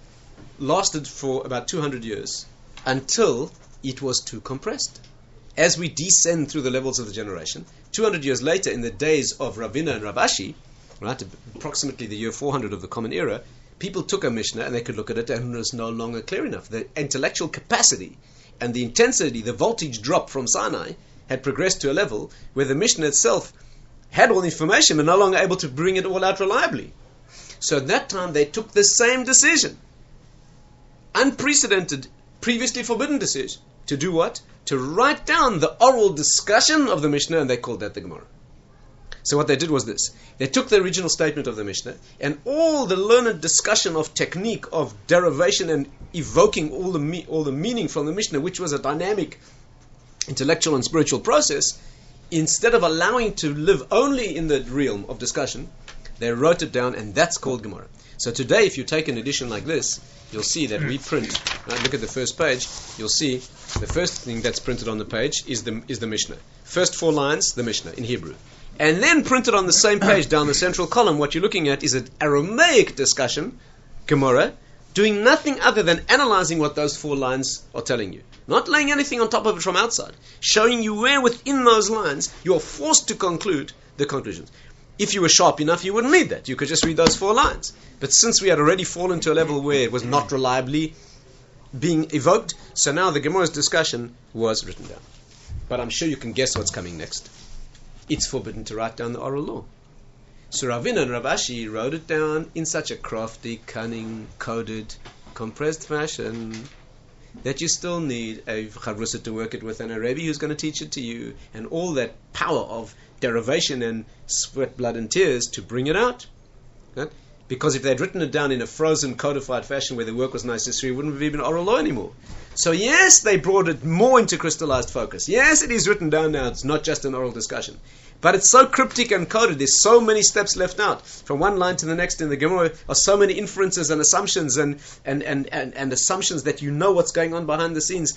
lasted for about 200 years until it was too compressed. As we descend through the levels of the generation, 200 years later, in the days of Ravina and Rav Ashi, right, approximately the year 400 of the Common Era, people took a Mishnah and they could look at it and it was no longer clear enough. The intellectual capacity and the intensity, the voltage drop from Sinai had progressed to a level where the Mishnah itself had all the information but no longer able to bring it all out reliably. So at that time they took the same decision, unprecedented, previously forbidden decision, to do what? To write down the oral discussion of the Mishnah, and they called that the Gemara. So what they did was this. They took the original statement of the Mishnah, and all the learned discussion of technique, of derivation, and evoking all the meaning from the Mishnah, which was a dynamic intellectual and spiritual process, instead of allowing to live only in the realm of discussion, they wrote it down, and that's called Gemara. So today, if you take an edition like this, you'll see that we print. Look at the first page. You'll see the first thing that's printed on the page is the Mishnah. First 4 lines, the Mishnah in Hebrew. And then printed on the same page down the central column, what you're looking at is an Aramaic discussion, Gemara, doing nothing other than analyzing what those 4 lines are telling you. Not laying anything on top of it from outside. Showing you where within those lines you are forced to conclude the conclusions. If you were sharp enough, you wouldn't need that. You could just read those 4 lines. But since we had already fallen to a level where it was not reliably being evoked, so now the Gemara's discussion was written down. But I'm sure you can guess what's coming next. It's forbidden to write down the oral law. So Ravina and Rav Ashi wrote it down in such a crafty, cunning, coded, compressed fashion that you still need a chavrusa to work it with and a Rebbe who's going to teach it to you, and all that power of derivation and sweat, blood and tears to bring it out. Right? Because if they'd written it down in a frozen, codified fashion where the work was necessary, it wouldn't have been oral law anymore. So yes, they brought it more into crystallized focus. Yes, it is written down now. It's not just an oral discussion. But it's so cryptic and coded. There's so many steps left out. From one line to the next in the Gemara are so many inferences and assumptions and assumptions that you know what's going on behind the scenes.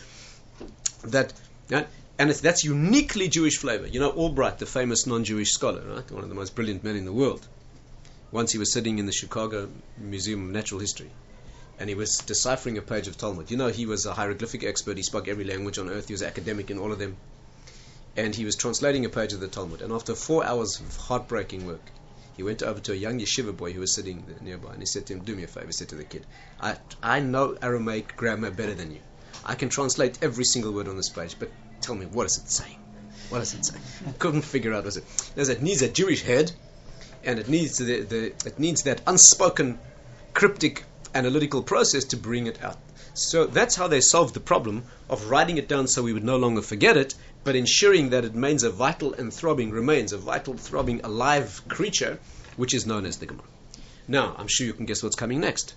That's uniquely Jewish flavor. You know Albright, the famous non-Jewish scholar, right? One of the most brilliant men in the world. Once he was sitting in the Chicago Museum of Natural History, and he was deciphering a page of Talmud. You know, he was a hieroglyphic expert. He spoke every language on earth. He was academic in all of them. And he was translating a page of the Talmud. And after 4 hours of heartbreaking work, he went over to a young yeshiva boy who was sitting nearby, and he said to him, "Do me a favor," he said to the kid, I know Aramaic grammar better than you. I can translate every single word on this page, but tell me, what is it saying? What does it say? Couldn't figure out what it needs a Jewish head, and it needs it needs that unspoken, cryptic, analytical process to bring it out. So that's how they solved the problem of writing it down so we would no longer forget it, but ensuring that it remains a vital, throbbing, alive creature, which is known as the Gemara. Now, I'm sure you can guess what's coming next.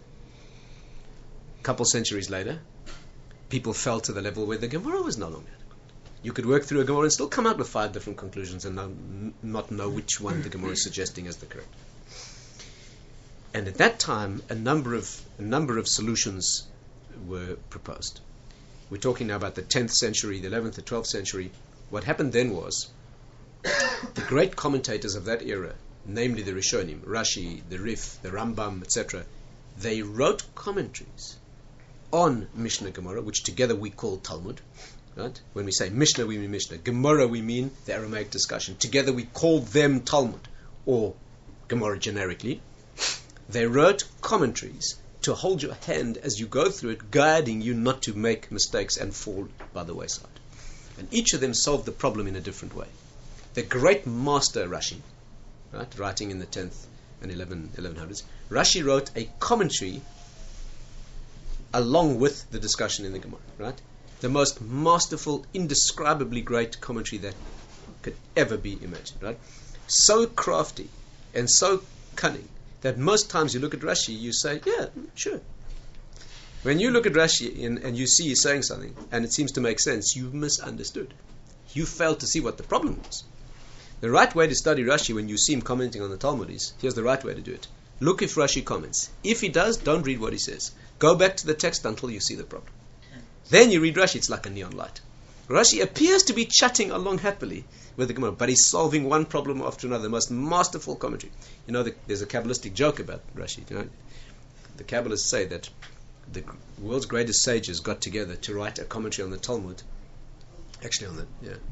A couple centuries later, people fell to the level where the Gemara was no longer adequate. You could work through a Gemara and still come out with 5 different conclusions and not know which one the Gemara is suggesting as the correct. And at that time, a number of solutions were proposed. We're talking now about the 10th century, the 11th, the 12th century. What happened then was the great commentators of that era, namely the Rishonim, Rashi, the Rif, the Rambam, etc., they wrote commentaries on Mishnah Gemara, which together we call Talmud. Right? When we say Mishnah, we mean Mishnah. Gemara, we mean the Aramaic discussion. Together we call them Talmud, or Gemara generically. They wrote commentaries to hold your hand as you go through it, guiding you not to make mistakes and fall by the wayside. And each of them solved the problem in a different way. The great master Rashi, right, writing in the 10th and 1100s, Rashi wrote a commentary along with the discussion in the Gemara, right? The most masterful, indescribably great commentary that could ever be imagined, right? So crafty and so cunning that most times you look at Rashi, you say, yeah, sure. When you look at Rashi and you see he's saying something and it seems to make sense, you've misunderstood. You failed to see what the problem was. The right way to study Rashi when you see him commenting on the Talmud is, here's the right way to do it. Look if Rashi comments. If he does, don't read what he says. Go back to the text until you see the problem. Then you read Rashi, it's like a neon light. Rashi appears to be chatting along happily with the Gemara, but he's solving one problem after another, the most masterful commentary. You know, there's a Kabbalistic joke about Rashi. You know, the Kabbalists say that the world's greatest sages got together to write a commentary on the Talmud, on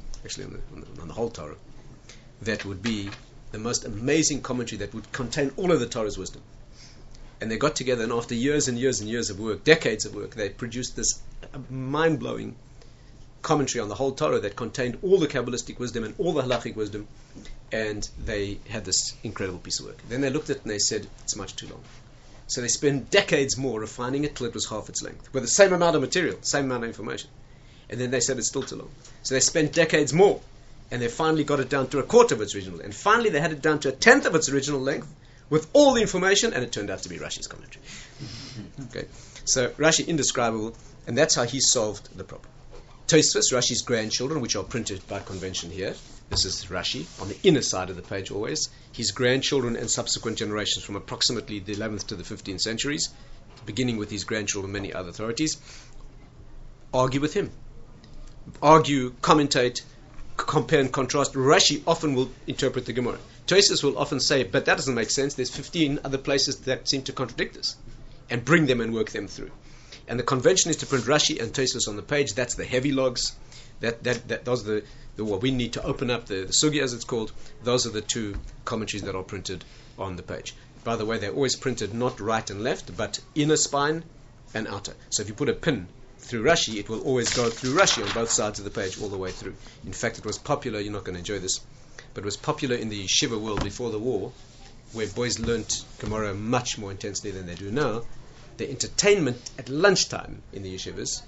the whole Torah, that would be the most amazing commentary that would contain all of the Torah's wisdom. And they got together, and after years and years and years of work, decades of work, they produced this mind-blowing commentary on the whole Torah that contained all the Kabbalistic wisdom and all the halachic wisdom, and they had this incredible piece of work. Then they looked at it and they said, it's much too long. So they spent decades more refining it till it was half its length, with the same amount of material, same amount of information. And then they said it's still too long. So they spent decades more, and they finally got it down to a quarter of its original, and finally they had it down to a tenth of its original length, with all the information, and it turned out to be Rashi's commentary. Okay, so Rashi, indescribable, and that's how he solved the problem. Tosfos, Rashi's grandchildren, which are printed by convention here. This is Rashi, on the inner side of the page always. His grandchildren and subsequent generations from approximately the 11th to the 15th centuries, beginning with his grandchildren and many other authorities, argue with him. Argue, commentate, compare and contrast. Rashi often will interpret the Gemara. Tosfos will often say, but that doesn't make sense. There's 15 other places that seem to contradict this, and bring them and work them through. And the convention is to print Rashi and Tosfos on the page. That's the heavy logs. Those are the what we need to open up the sugi, as it's called. Those are the two commentaries that are printed on the page. By the way, they're always printed not right and left, but inner spine and outer. So if you put a pin through Rashi, it will always go through Rashi on both sides of the page all the way through. In fact, it was popular, you're not going to enjoy this, but it was popular in the yeshiva world before the war, where boys learnt Gemara much more intensely than they do now. The entertainment at lunchtime in the yeshivas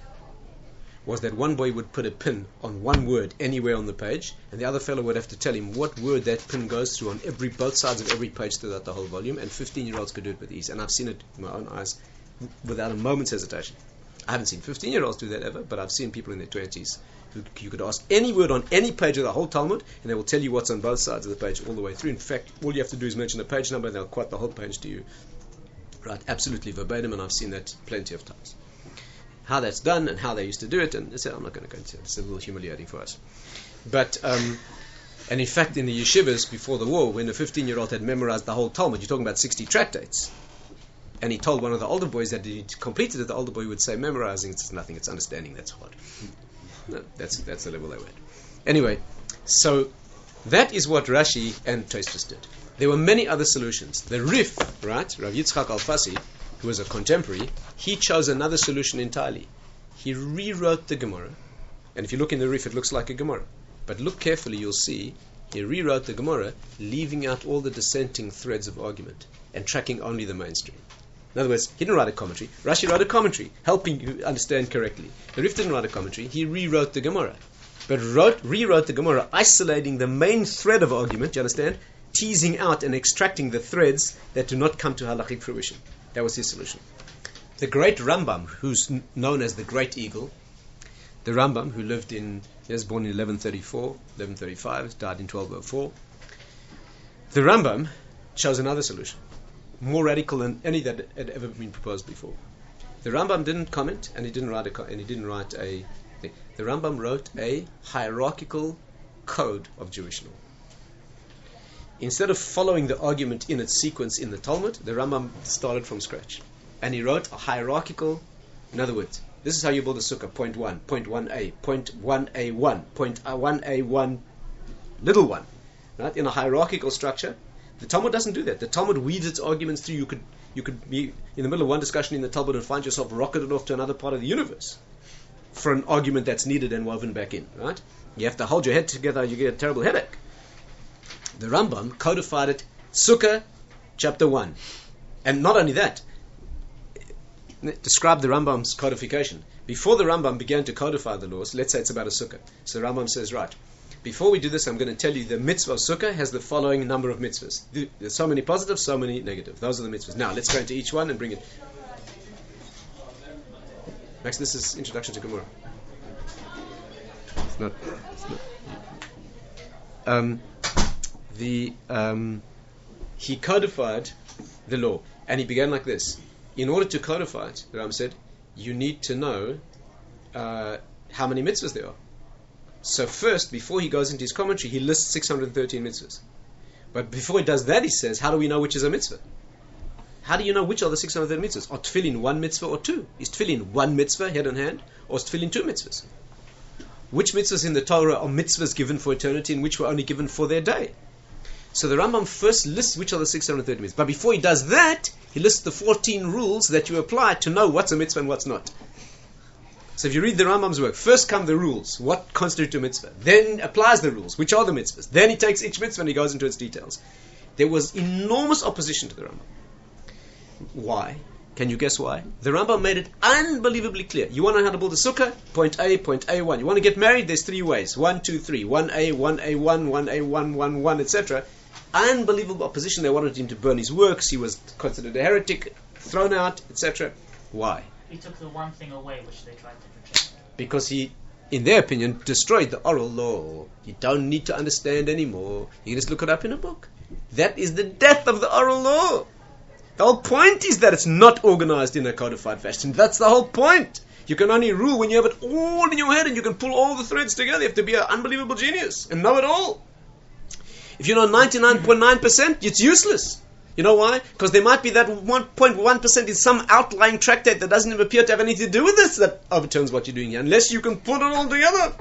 was that one boy would put a pin on one word anywhere on the page, and the other fellow would have to tell him what word that pin goes through on both sides of every page throughout the whole volume, and 15-year-olds could do it with ease. And I've seen it with my own eyes without a moment's hesitation. I haven't seen 15-year-olds do that ever, but I've seen people in their 20s who you could ask any word on any page of the whole Talmud, and they will tell you what's on both sides of the page all the way through. In fact, all you have to do is mention a page number, and they'll quote the whole page to you. Right, absolutely verbatim, and I've seen that plenty of times. How that's done and how they used to do it, and I'm not going to go into it. It's a little humiliating for us. But, and in fact, in the yeshivas before the war, when a 15-year-old had memorized the whole Talmud, you're talking about 60 tractates, and he told one of the older boys that he completed it, the older boy would say, memorizing, it's nothing, it's understanding, that's hard. No, that's the level they were at. Anyway, so that is what Rashi and Tosfos did. There were many other solutions. The Rif, right, Rav Yitzchak Alfasi, who was a contemporary, he chose another solution entirely. He rewrote the Gemara, and if you look in the Rif, it looks like a Gemara. But look carefully, you'll see he rewrote the Gemara, leaving out all the dissenting threads of argument and tracking only the mainstream. In other words, he didn't write a commentary. Rashi wrote a commentary, helping you understand correctly. The Rif didn't write a commentary. He rewrote the Gemara, but rewrote the Gemara, isolating the main thread of argument, do you understand? teasing out and extracting the threads that do not come to halachic fruition. That was his solution. The great Rambam, who's known as the Great Eagle, the Rambam, who lived he was born in 1135, died in 1204. The Rambam chose another solution, more radical than any that had ever been proposed before. The Rambam didn't comment, and he didn't write a thing. The Rambam wrote a hierarchical code of Jewish law. Instead of following the argument in its sequence in the Talmud, the Rambam started from scratch. And he wrote a hierarchical, in other words, this is how you build a sukkah, point 1, point 1a, point 1a1, point 1a1, little one. Right? In a hierarchical structure. The Talmud doesn't do that. The Talmud weeds its arguments through. You could be in the middle of one discussion in the Talmud and find yourself rocketed off to another part of the universe for an argument that's needed and woven back in. Right? You have to hold your head together, you get a terrible headache. The Rambam codified it, Sukkah, chapter 1. And not only that, describe the Rambam's codification. Before the Rambam began to codify the laws, let's say it's about a Sukkah. So the Rambam says, right, before we do this, I'm going to tell you the mitzvah of Sukkah has the following number of mitzvahs. There's so many positive, so many negative. Those are the mitzvahs. Now, let's go into each one and bring it. Max, this is Introduction to Gemara. It's not. He codified the law, and he began like this. In order to codify it, the Rambam said, you need to know how many mitzvahs there are. So first, before he goes into his commentary, he lists 613 mitzvahs. But before he does that, he says, how do we know which is a mitzvah? How do you know which are the 613 mitzvahs? Are tefillin one mitzvah or two? Is tefillin one mitzvah, head and hand, or is tefillin two mitzvahs? Which mitzvahs in the Torah are mitzvahs given for eternity and which were only given for their day? So the Rambam first lists which are the 630 mitzvahs. But before he does that, he lists the 14 rules that you apply to know what's a mitzvah and what's not. So if you read the Rambam's work, first come the rules, what constitutes a mitzvah. Then applies the rules, which are the mitzvahs. Then he takes each mitzvah and he goes into its details. There was enormous opposition to the Rambam. Why? Can you guess why? The Rambam made it unbelievably clear. You want to know how to build a sukkah? Point A, point A1. You want to get married? There's 3 ways. 1, 2, 3. 1A, 1A1, 1A1, 1, 1, etc. Unbelievable opposition. They wanted him to burn his works. He was considered a heretic, thrown out, etc. Why? He took the one thing away which they tried to protect. Because he, in their opinion, destroyed the oral law. You don't need to understand anymore. You just look it up in a book. That is the death of the oral law. The whole point is that it's not organized in a codified fashion. That's the whole point. You can only rule when you have it all in your head and you can pull all the threads together. You have to be an unbelievable genius and know it all. If you know 99.9%, it's useless. You know why? Because there might be that 1.1% in some outlying tractate that doesn't even appear to have anything to do with this that overturns what you're doing here, unless you can put it all together.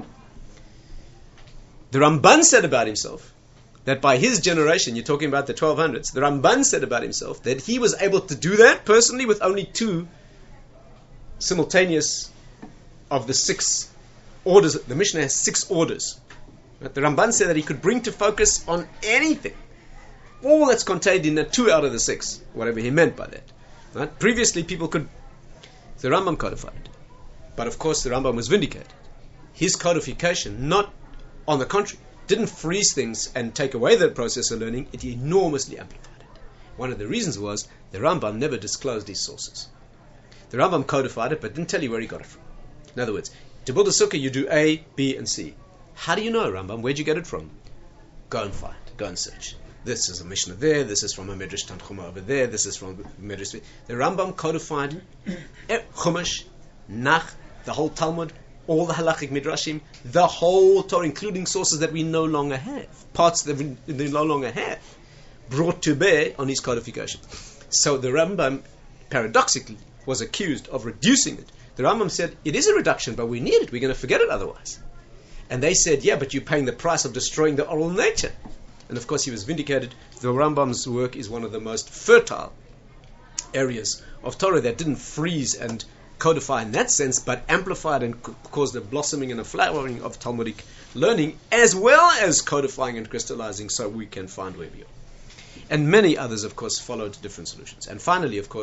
The Ramban said about himself that by his generation, you're talking about the 1200s, the Ramban said about himself that he was able to do that personally with only 2 simultaneous of the 6 orders. The Mishnah has 6 orders. But the Ramban said that he could bring to focus on anything. All that's contained in the 2 out of the 6, whatever he meant by that. Right? Previously, people could. The Rambam codified. But of course, the Rambam was vindicated. His codification, not on the contrary, didn't freeze things and take away the process of learning. It enormously amplified it. One of the reasons was the Rambam never disclosed his sources. The Rambam codified it, but didn't tell you where he got it from. In other words, to build a sukkah, you do A, B, and C. How do you know, Rambam? Where'd you get it from? Go and find. Go and search. This is a Mishnah there, this is from a Medrash Tanchuma over there, this is from Medrash. The Rambam codified Chumash, Nach, the whole Talmud, all the halachic midrashim, the whole Torah, including sources that we no longer have, parts that we no longer have, brought to bear on his codification. So the Rambam, paradoxically, was accused of reducing it. The Rambam said, it is a reduction, but we need it, we're going to forget it otherwise. And they said, yeah, but you're paying the price of destroying the oral nature. And of course he was vindicated. The Rambam's work is one of the most fertile areas of Torah that didn't freeze and codify in that sense, but amplified and caused a blossoming and a flowering of Talmudic learning, as well as codifying and crystallizing so we can find where we are. And many others, of course, followed different solutions. And finally, of course,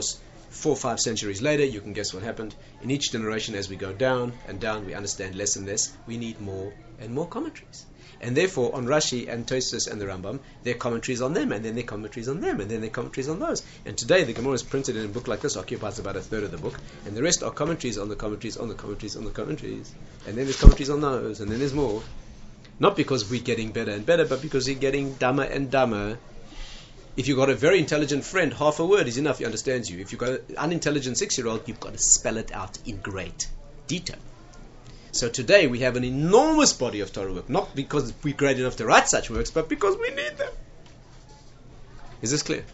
4 or 5 centuries later, you can guess what happened. In each generation, as we go down and down, we understand less and less. We need more and more commentaries. And therefore, on Rashi and Tosfos and the Rambam, their commentaries on them, and then their commentaries on them, and then their commentaries on those. And today, the Gemara is printed in a book like this, occupies about a third of the book, and the rest are commentaries on the commentaries on the commentaries on the commentaries. And then there's commentaries on those, and then there's more. Not because we're getting better and better, but because we're getting dumber and dumber. If you've got a very intelligent friend, half a word is enough, he understands you. If you've got an unintelligent 6-year-old, you've got to spell it out in great detail. So today we have an enormous body of Torah work, not because we're great enough to write such works, but because we need them. Is this clear?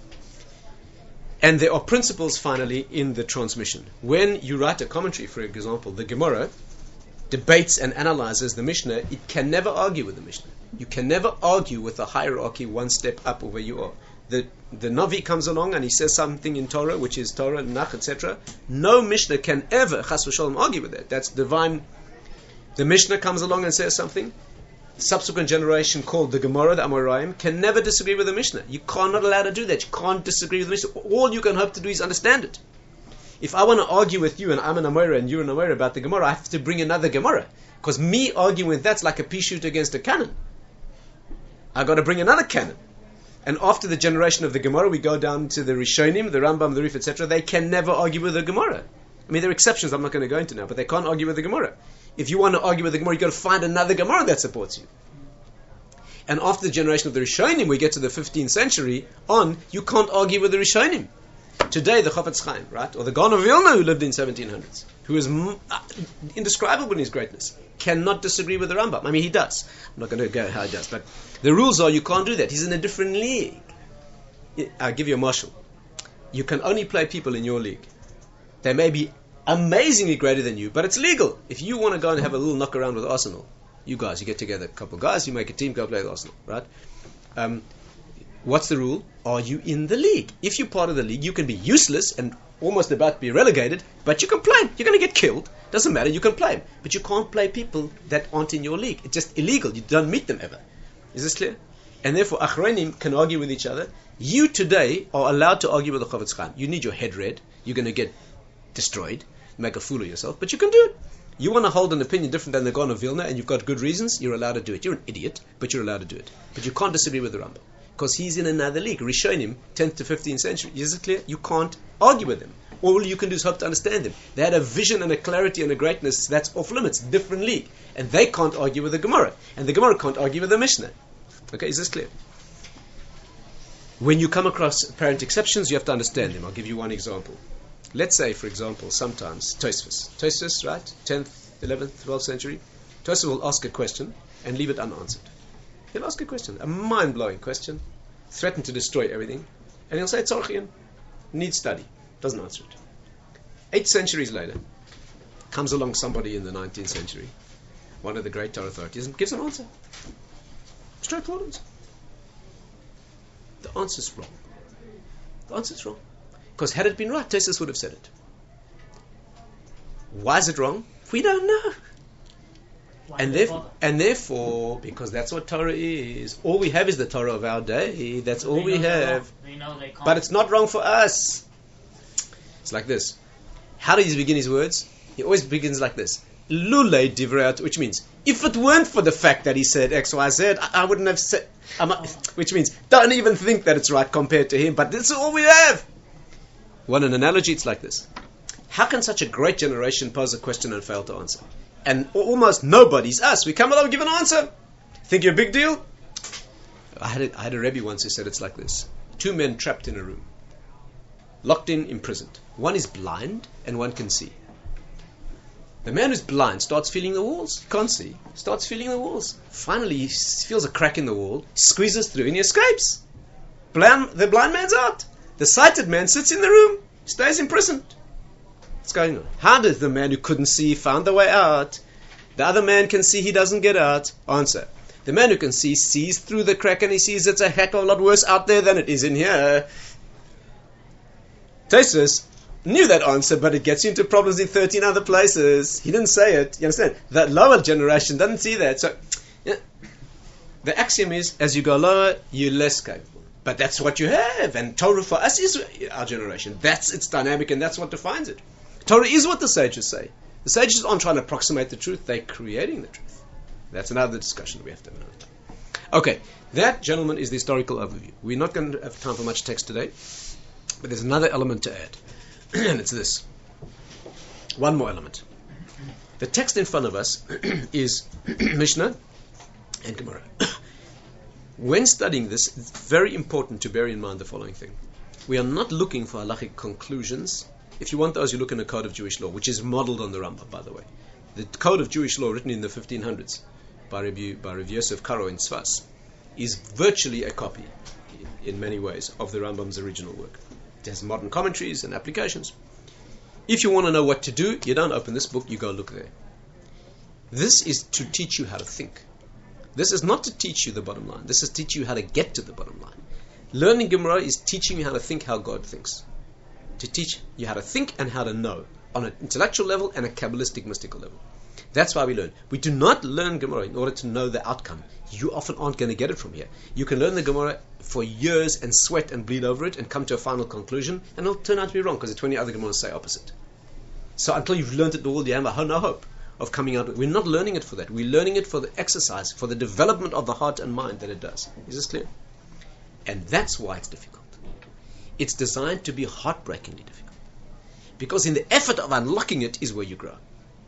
And there are principles, finally, in the transmission. When you write a commentary, for example, the Gemara debates and analyzes the Mishnah, it can never argue with the Mishnah. You can never argue with the hierarchy one step up of where you are. The Navi comes along and he says something in Torah, which is Torah, Nach, etc. No Mishnah can ever, chas v'sholom, argue with that. That's divine. The Mishnah comes along and says something. Subsequent generation called the Gemara, the Amoraim, can never disagree with the Mishnah. You are not allowed to do that. You can't disagree with the Mishnah. All you can hope to do is understand it. If I want to argue with you and I'm an Amora and you're an Amora about the Gemara, I have to bring another Gemara. Because me arguing with that's like a pea shooter against a cannon. I've got to bring another cannon. And after the generation of the Gemara, we go down to the Rishonim, the Rambam, the Rif, etc. They can never argue with the Gemara. I mean, there are exceptions I'm not going to go into now, but they can't argue with the Gemara. If you want to argue with the Gemara, you've got to find another Gemara that supports you. And after the generation of the Rishonim, we get to the 15th century on, you can't argue with the Rishonim. Today, the Chofetz Chaim, right, or the Gaon of Vilna, who lived in 1700s, who is indescribable in his greatness, cannot disagree with the Rambam. I mean, he does. I'm not going to go how he does, but the rules are you can't do that. He's in a different league. I'll give you a marshal. You can only play people in your league. They may be amazingly greater than you, but it's legal. If you want to go and have a little knock around with Arsenal, you guys, you get together, a couple of guys, you make a team, go play with Arsenal, right? What's the rule? Are you in the league? If you're part of the league, you can be useless and almost about to be relegated, but you can play him. You're going to get killed. Doesn't matter, you can play him. But you can't play people that aren't in your league. It's just illegal. You don't meet them ever. Is this clear? And therefore, Achronim can argue with each other. You today are allowed to argue with the Chofetz Chaim. You need your head read. You're going to get destroyed. Make a fool of yourself. But you can do it. You want to hold an opinion different than the Gaon of Vilna, and you've got good reasons, you're allowed to do it. You're an idiot, but you're allowed to do it. But you can't disagree with the Rambam. Because he's in another league. Rishonim, 10th to 15th century. Is it clear? You can't argue with them. All you can do is hope to understand them. They had a vision and a clarity and a greatness that's off limits, different league. And they can't argue with the Gemara. And the Gemara can't argue with the Mishnah. Okay, is this clear? When you come across apparent exceptions, you have to understand them. I'll give you one example. Let's say, for example, sometimes Tosfos, right? 10th, 11th, 12th century. Tosfos will ask a question and leave it unanswered. He'll ask a question, a mind-blowing question, threaten to destroy everything, and he'll say, Tzorchian, needs study. Doesn't answer it. 8 centuries later, comes along somebody in the 19th century, one of the great Torah authorities, and gives an answer. Straightforward answer. The answer's wrong. The answer's wrong. Because had it been right, Tosfos would have said it. Why is it wrong? We don't know. And therefore, because that's what Torah is, all we have is the Torah of our day. That's all we have. But it's not wrong for us. It's like this. How does he begin his words? He always begins like this. Lulei divrei, which means, if it weren't for the fact that he said X, Y, Z, I wouldn't have said, which means, don't even think that it's right compared to him, but this is all we have. Want an analogy? It's like this. How can such a great generation pose a question and fail to answer? And almost nobody's us. We come along and give an answer. Think you're a big deal? I had a Rebbe once who said it's like this. 2 men trapped in a room. Locked in, imprisoned. One is blind and one can see. The man who's blind starts feeling the walls. He can't see. Starts feeling the walls. Finally, he feels a crack in the wall, squeezes through and he escapes. The blind man's out. The sighted man sits in the room, stays imprisoned. What's going on? How does the man who couldn't see found the way out? The other man can see, he doesn't get out. Answer. The man who can see sees through the crack and he sees it's a heck of a lot worse out there than it is in here. Tosfos knew that answer, but it gets you into problems in 13 other places. He didn't say it. You understand? That lower generation doesn't see that. So, yeah, the axiom is, as you go lower, you're less capable. But that's what you have, and Torah for us is our generation. That's its dynamic, and that's what defines it. Torah is what the sages say. The sages aren't trying to approximate the truth, they're creating the truth. That's another discussion we have to have another time. Okay, that, gentlemen, is the historical overview. We're not going to have time for much text today, but there's another element to add, and it's this. One more element. The text in front of us is Mishnah and Gemara. When studying this, it's very important to bear in mind the following thing. We are not looking for halachic conclusions. If you want those, you look in the Code of Jewish Law, which is modeled on the Rambam, by the way. The Code of Jewish Law, written in the 1500s by Rav Yosef Karo in Tzfas, is virtually a copy, in many ways, of the Rambam's original work. It has modern commentaries and applications. If you want to know what to do, you don't open this book, you go look there. This is to teach you how to think. This is not to teach you the bottom line. This is to teach you how to get to the bottom line. Learning Gemara is teaching you how to think how God thinks. To teach you how to think and how to know on an intellectual level and a Kabbalistic mystical level. That's why we learn. We do not learn Gemara in order to know the outcome. You often aren't going to get it from here. You can learn the Gemara for years and sweat and bleed over it and come to a final conclusion, and it'll turn out to be wrong because the 20 other Gemaras say opposite. So until you've learned it all, you have no hope of coming out. We're not learning it for that. We're learning it for the exercise, for the development of the heart and mind that it does. Is this clear? And that's why it's difficult. It's designed to be heartbreakingly difficult. Because in the effort of unlocking it is where you grow.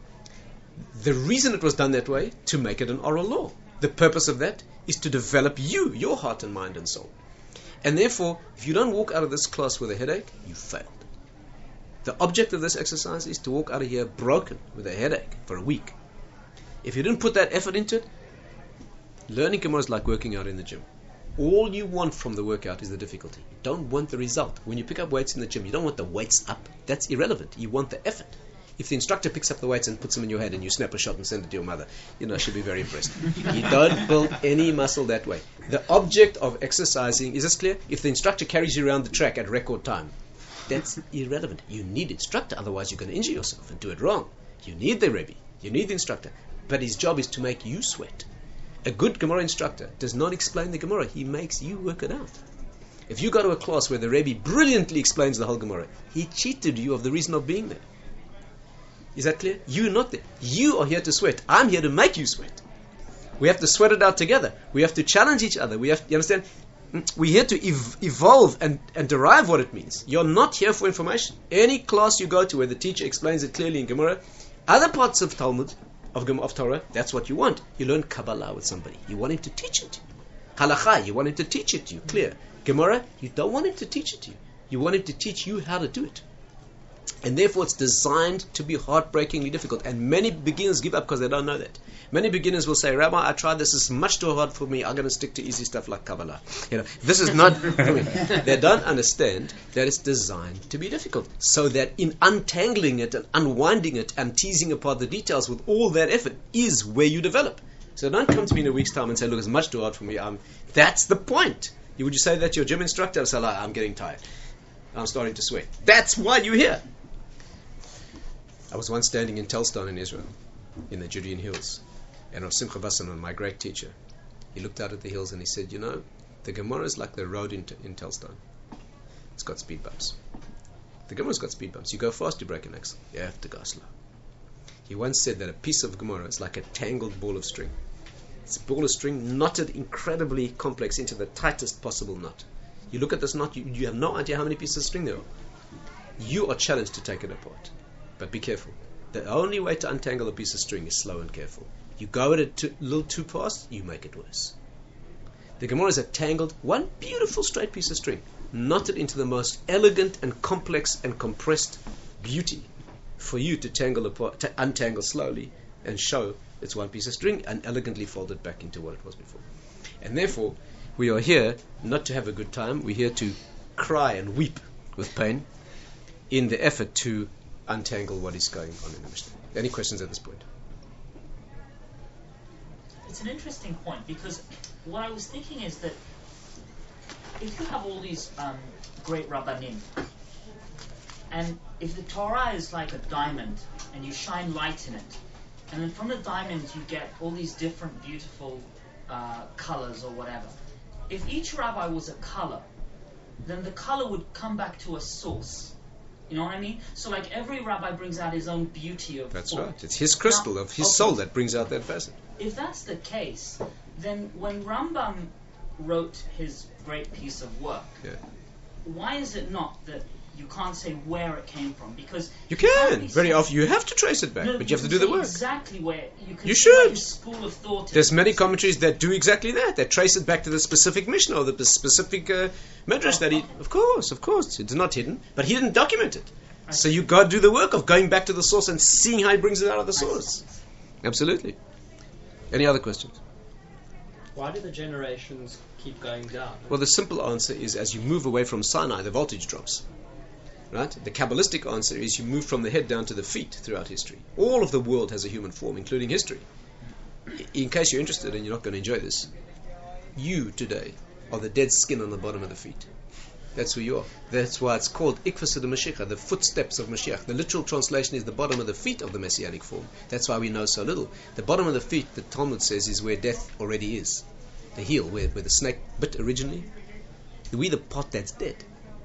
The reason it was done that way, to make it an oral law. The purpose of that is to develop you, your heart and mind and soul. And therefore, if you don't walk out of this class with a headache, you failed. The object of this exercise is to walk out of here broken with a headache for a week. If you didn't put that effort into it, learning Gemara is like working out in the gym. All you want from the workout is the difficulty. You don't want the result. When you pick up weights in the gym, you don't want the weights up. That's irrelevant. You want the effort. If the instructor picks up the weights and puts them in your head and you snap a shot and send it to your mother, she'll be very impressed. You don't build any muscle that way. The object of exercising, is this clear? If the instructor carries you around the track at record time, that's irrelevant. You need instructor, otherwise you're going to injure yourself and do it wrong. You need the Rebbe, you need the instructor, but his job is to make you sweat. A good Gemara instructor does not explain the Gemara, he makes you work it out. If you go to a class where the Rebbe brilliantly explains the whole Gemara, he cheated you of the reason of being there. Is that clear? You're not there. You are here to sweat. I'm here to make you sweat. We have to sweat it out together. We have to challenge each other. You understand? We're here to evolve and derive what it means. You're not here for information. Any class you go to where the teacher explains it clearly in Gemara, other parts of Talmud, of Torah, that's what you want. You learn Kabbalah with somebody. You want him to teach it to you. Halakha, you want him to teach it to you. Clear. Gemara, you don't want him to teach it to you. You want him to teach you how to do it. And therefore it's designed to be heartbreakingly difficult. And many beginners give up because they don't know that. Many beginners will say, Rabbi, I tried this, is much too hard for me, I'm going to stick to easy stuff like Kabbalah. This is not for me. They don't understand that it's designed to be difficult. So that in untangling it and unwinding it and teasing apart the details with all that effort is where you develop. So don't come to me in a week's time and say, look, it's much too hard for me. That's the point. Would you say that to your gym instructor? I'll say, I'm getting tired. I'm starting to sweat. That's why you're here. I was once standing in Telstone in Israel, in the Judean hills, and Rav Simcha Bassanon, my great teacher, he looked out at the hills and he said, the Gemara is like the road in Telstone. It's got speed bumps. The Gemara's got speed bumps. You go fast, you break an axle. You have to go slow. He once said that a piece of Gemara is like a tangled ball of string. It's a ball of string knotted incredibly complex into the tightest possible knot. You look at this knot, you have no idea how many pieces of string there are. You are challenged to take it apart. But be careful. The only way to untangle a piece of string is slow and careful. You go at it a little too fast, you make it worse. The Gemara is a tangled, one beautiful straight piece of string, knotted into the most elegant and complex and compressed beauty for you to tangle apart, to untangle slowly and show it's one piece of string and elegantly fold it back into what it was before. And therefore, we are here not to have a good time. We're here to cry and weep with pain in the effort to untangle what is going on in the Mishnah. Any questions at this point? It's an interesting point, because what I was thinking is that if you have all these great Rabbanim, and if the Torah is like a diamond and you shine light in it, and then from the diamond you get all these different beautiful colors or whatever, if each rabbi was a color, then the color would come back to a source. You know what I mean? So like every rabbi brings out his own beauty of That's form. right. It's his crystal of his soul that brings out that facet. If that's the case, then when Rambam wrote his great piece of work, Yeah. why is it not that you can't say where it came from? Because You can't can. be Very saying- often you have to trace it back, No, but you have to can do the say work. Exactly where you can. You say where should. your school of thought. There's is. many commentaries that do exactly that. That trace it back to the specific mission or the specific midrash that he. Of course, it's not hidden, but he didn't document it. So you got to do the work of going back to the source and seeing how he brings it out of the source. Absolutely. Any other questions? Why do the generations keep going down? Well, the simple answer is as you move away from Sinai, the voltage drops. Right? The Kabbalistic answer is you move from the head down to the feet throughout history. All of the world has a human form, including history. In case you're interested and you're not going to enjoy this, you today are the dead skin on the bottom of the feet. That's who you are. That's why it's called Ikvasud Mashiach, the footsteps of Mashiach. The literal translation is the bottom of the feet of the Messianic form. That's why we know so little. The bottom of the feet, the Talmud says, is where death already is. The heel, where the snake bit originally. We're the part that's dead.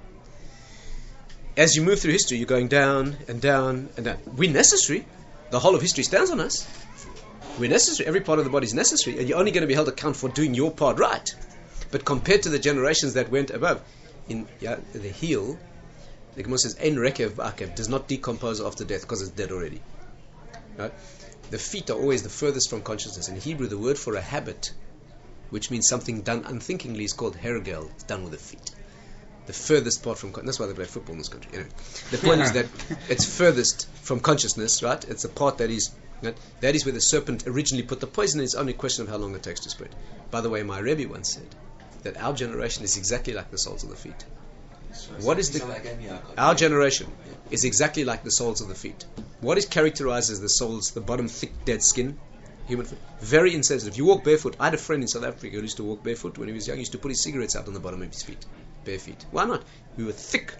As you move through history, you're going down and down and down. We're necessary. The whole of history stands on us. We're necessary. Every part of the body is necessary, and you're only going to be held account for doing your part right. But compared to the generations that went above, in the heel, the Gemara says, "Ein rekev ba'akev," does not decompose after death because it's dead already. Right? The feet are always the furthest from consciousness. In Hebrew, the word for a habit, which means something done unthinkingly, is called hergel. It's done with the feet. The furthest part from that's why they play football in this country. Anyway, the point is that it's furthest from consciousness, right? It's the part that is that is where the serpent originally put the poison. It's only a question of how long it takes to spread. By the way, my Rebbe once said that our generation is exactly like the soles of the feet. What is our generation is exactly like the soles of the feet. What is characterized as the soles, the bottom thick dead skin, human foot, very insensitive. You walk barefoot. I had a friend in South Africa who used to walk barefoot when he was young. He used to put his cigarettes out on the bottom of his feet, bare feet. Why not? We were thick,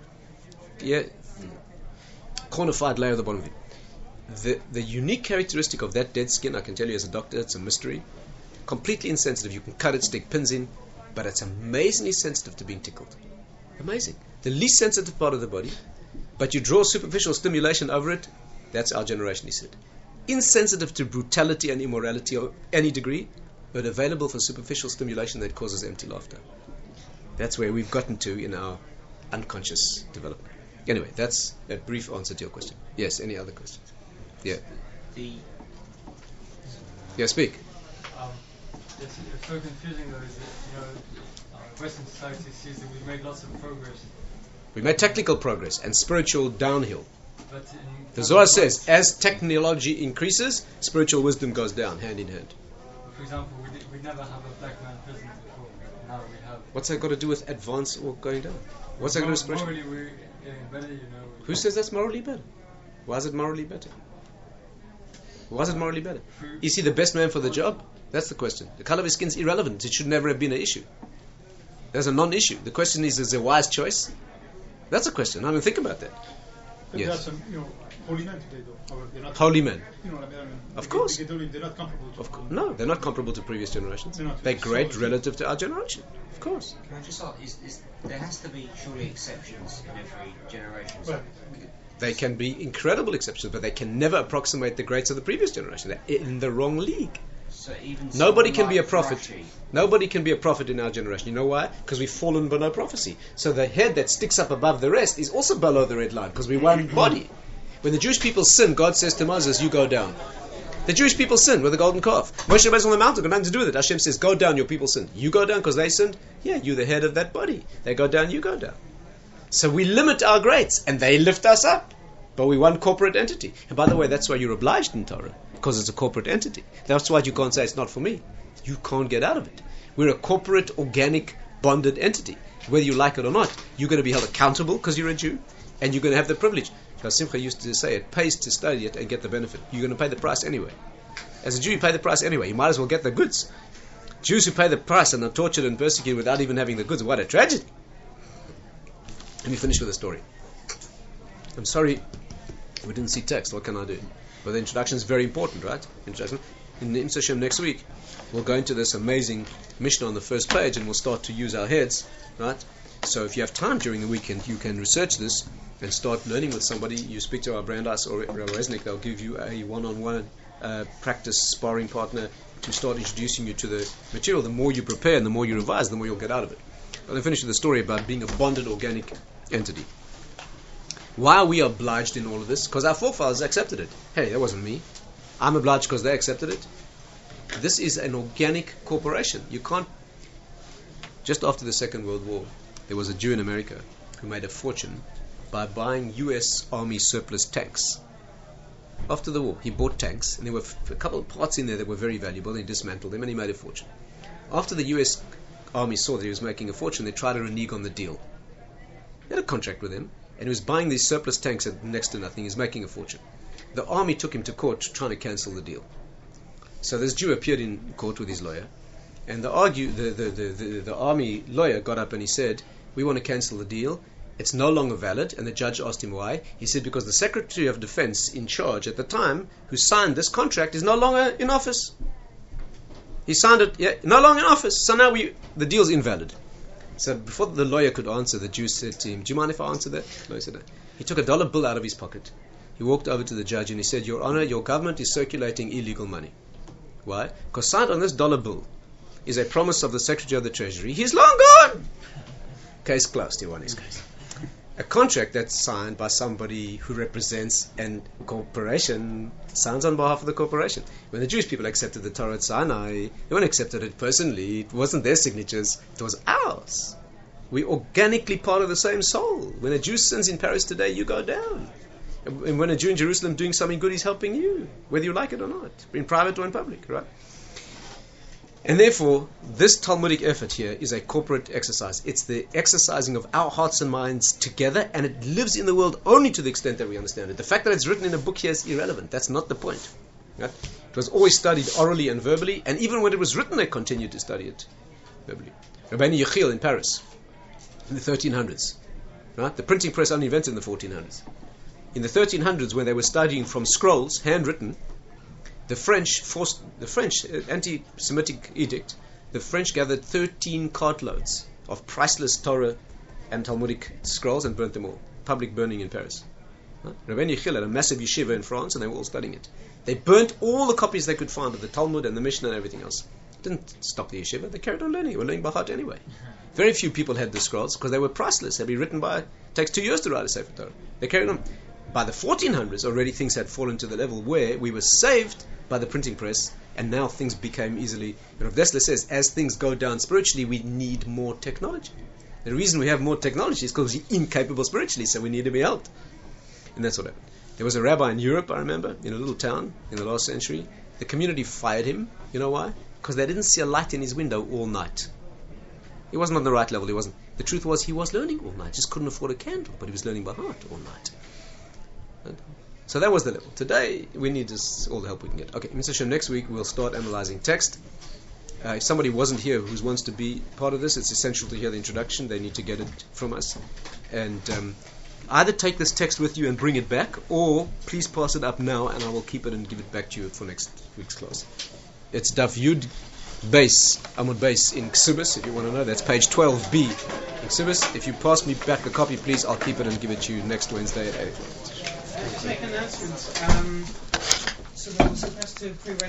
cornified layer of the bottom of it. The unique characteristic of that dead skin, I can tell you as a doctor, it's a mystery. Completely insensitive. You can cut it, stick pins in, but it's amazingly sensitive to being tickled. Amazing. The least sensitive part of the body, but you draw superficial stimulation over it, that's our generation, he said. Insensitive to brutality and immorality of any degree, but available for superficial stimulation that causes empty laughter. That's where we've gotten to in our unconscious development. Anyway, that's a brief answer to your question. Yes, any other questions? Yeah. Yeah, speak. It's so confusing though, is that, Western society sees that we've made lots of progress. We made technical progress and spiritual downhill. But The Zohar says, as technology increases, spiritual wisdom goes down, hand in hand. For example, we never have a black man president before. Now we have. What's that got to do with advance or going down? What's that got to do with spiritual? Morally, we're getting better, Who says that's morally better? Why is it morally better? Why is it morally better? Is he the best man for the job? That's the question. The color of his skin is irrelevant. It should never have been an issue. There's a non-issue. The question is there a wise choice? That's a question. I mean, think about that. But Yes. there are some, holy men today, though. However, they're not, Holy men. Of course. They're not comparable to. No, they're not comparable to previous generations. They're not. They're great So- relative to our generation. Of course. Can I just ask, is there has to be surely exceptions in every generation? Well, They can be incredible exceptions, but they can never approximate the greats of the previous generation. They're in the wrong league. So even Nobody someone can be a like prophet. Rashi, Nobody can be a prophet in our generation. You know why? Because we've fallen below prophecy. So the head that sticks up above the rest is also below the red line because we're one body. When the Jewish people sin, God says to Moses, you go down. The Jewish people sin with the golden calf. Moshe Rabbeinu on the mountain, got nothing to do with it. Hashem says, go down, your people sin. You go down because they sinned? Yeah, you're the head of that body. They go down, you go down. So we limit our greats and they lift us up. But we're one corporate entity. And by the way, that's why you're obliged in Torah, because it's a corporate entity. That's why you can't say it's not for me. You can't get out of it. We're a corporate, organic, bonded entity. Whether you like it or not, you're going to be held accountable because you're a Jew, and you're going to have the privilege. Because Simcha used to say, it pays to study it and get the benefit. You're going to pay the price anyway. As a Jew, you pay the price anyway. You might as well get the goods. Jews who pay the price and are tortured and persecuted without even having the goods, what a tragedy. Let me finish with a story. I'm sorry we didn't see text. What can I do? But the introduction is very important, right? Introduction. in the Imsa Shem next week, we'll go into this amazing Mishnah on the first page, and we'll start to use our heads, right? So if you have time during the weekend, you can research this and start learning with somebody. You speak to our Brandeis or Rabbi Resnick, they'll give you a one-on-one practice sparring partner to start introducing you to the material. The more you prepare and the more you revise, the more you'll get out of it. But I'll finish with the story about being a bonded organic entity. Why are we obliged in all of this? Because our forefathers accepted it. Hey, that wasn't me. I'm obliged because they accepted it. This is an organic corporation. You can't... Just after the Second World War, there was a Jew in America who made a fortune by buying US Army surplus tanks. After the war, he bought tanks, and there were a couple of parts in there that were very valuable, and he dismantled them, and he made a fortune. After the US Army saw that he was making a fortune, they tried to renege on the deal. They had a contract with him, and he was buying these surplus tanks at next to nothing. He was making a fortune. The army took him to court trying to cancel the deal. So this Jew appeared in court with his lawyer, and the army lawyer got up and he said, "We want to cancel the deal. It's no longer valid." And the judge asked him why. He said, "Because the Secretary of Defense in charge at the time, who signed this contract, is no longer in office. He signed it, no longer in office. So now the deal's invalid." So before the lawyer could answer, the Jew said to him, "Do you mind if I answer that?" The lawyer said no. He took a dollar bill out of his pocket. He walked over to the judge and he said, "Your Honor, your government is circulating illegal money." Why? Because signed on this dollar bill is a promise of the Secretary of the Treasury. He's long gone. Case closed. He won his case. A contract that's signed by somebody who represents a corporation signs on behalf of the corporation. When the Jewish people accepted the Torah at Sinai, they weren't accepted it personally. It wasn't their signatures. It was ours. We're organically part of the same soul. When a Jew sins in Paris today, you go down. And when a Jew in Jerusalem doing something good, he's helping you, whether you like it or not, in private or in public, right? And therefore, this Talmudic effort here is a corporate exercise. It's the exercising of our hearts and minds together, and it lives in the world only to the extent that we understand it. The fact that it's written in a book here is irrelevant. That's not the point. Right? It was always studied orally and verbally, and even when it was written, they continued to study it verbally. Rabbeinu Yechiel in Paris, in the 1300s. Right? The printing press only invented in the 1400s. In the 1300s, when they were studying from scrolls, handwritten, the French anti-Semitic edict, the French gathered 13 cartloads of priceless Torah and Talmudic scrolls and burnt them all. Public burning in Paris. Rabbeinu Yechiel had a massive yeshiva in France, and they were all studying it. They burnt all the copies they could find of the Talmud and the Mishnah and everything else. Didn't stop the yeshiva, they carried on learning. They were learning by heart anyway. Very few people had the scrolls because they were priceless. They'd be written by, it takes 2 years to write a Sefer Torah. They carried on. By the 1400s, already things had fallen to the level where we were saved by the printing press, and now things became easily... Rav Dessler says, as things go down spiritually, we need more technology. The reason we have more technology is because we're incapable spiritually, so we need to be helped. And that's what happened. There was a rabbi in Europe, I remember, in a little town in the last century. The community fired him. You know why? Because they didn't see a light in his window all night. He wasn't on the right level. He wasn't. The truth was, he was learning all night. Just couldn't afford a candle, but he was learning by heart all night. So that was the level. Today, we need all the help we can get. Okay, Mr. Shem, next week we'll start analyzing text. If somebody wasn't here who wants to be part of this, it's essential to hear the introduction. They need to get it from us. And either take this text with you and bring it back, or please pass it up now and I will keep it and give it back to you for next week's class. It's Daf Yud Beis, Amud Beis in Ksubis, if you want to know. That's page 12b in Ksubis. If you pass me back a copy, please, I'll keep it and give it to you next Wednesday at 8 o'clock. Make announcements. So we're supposed to pre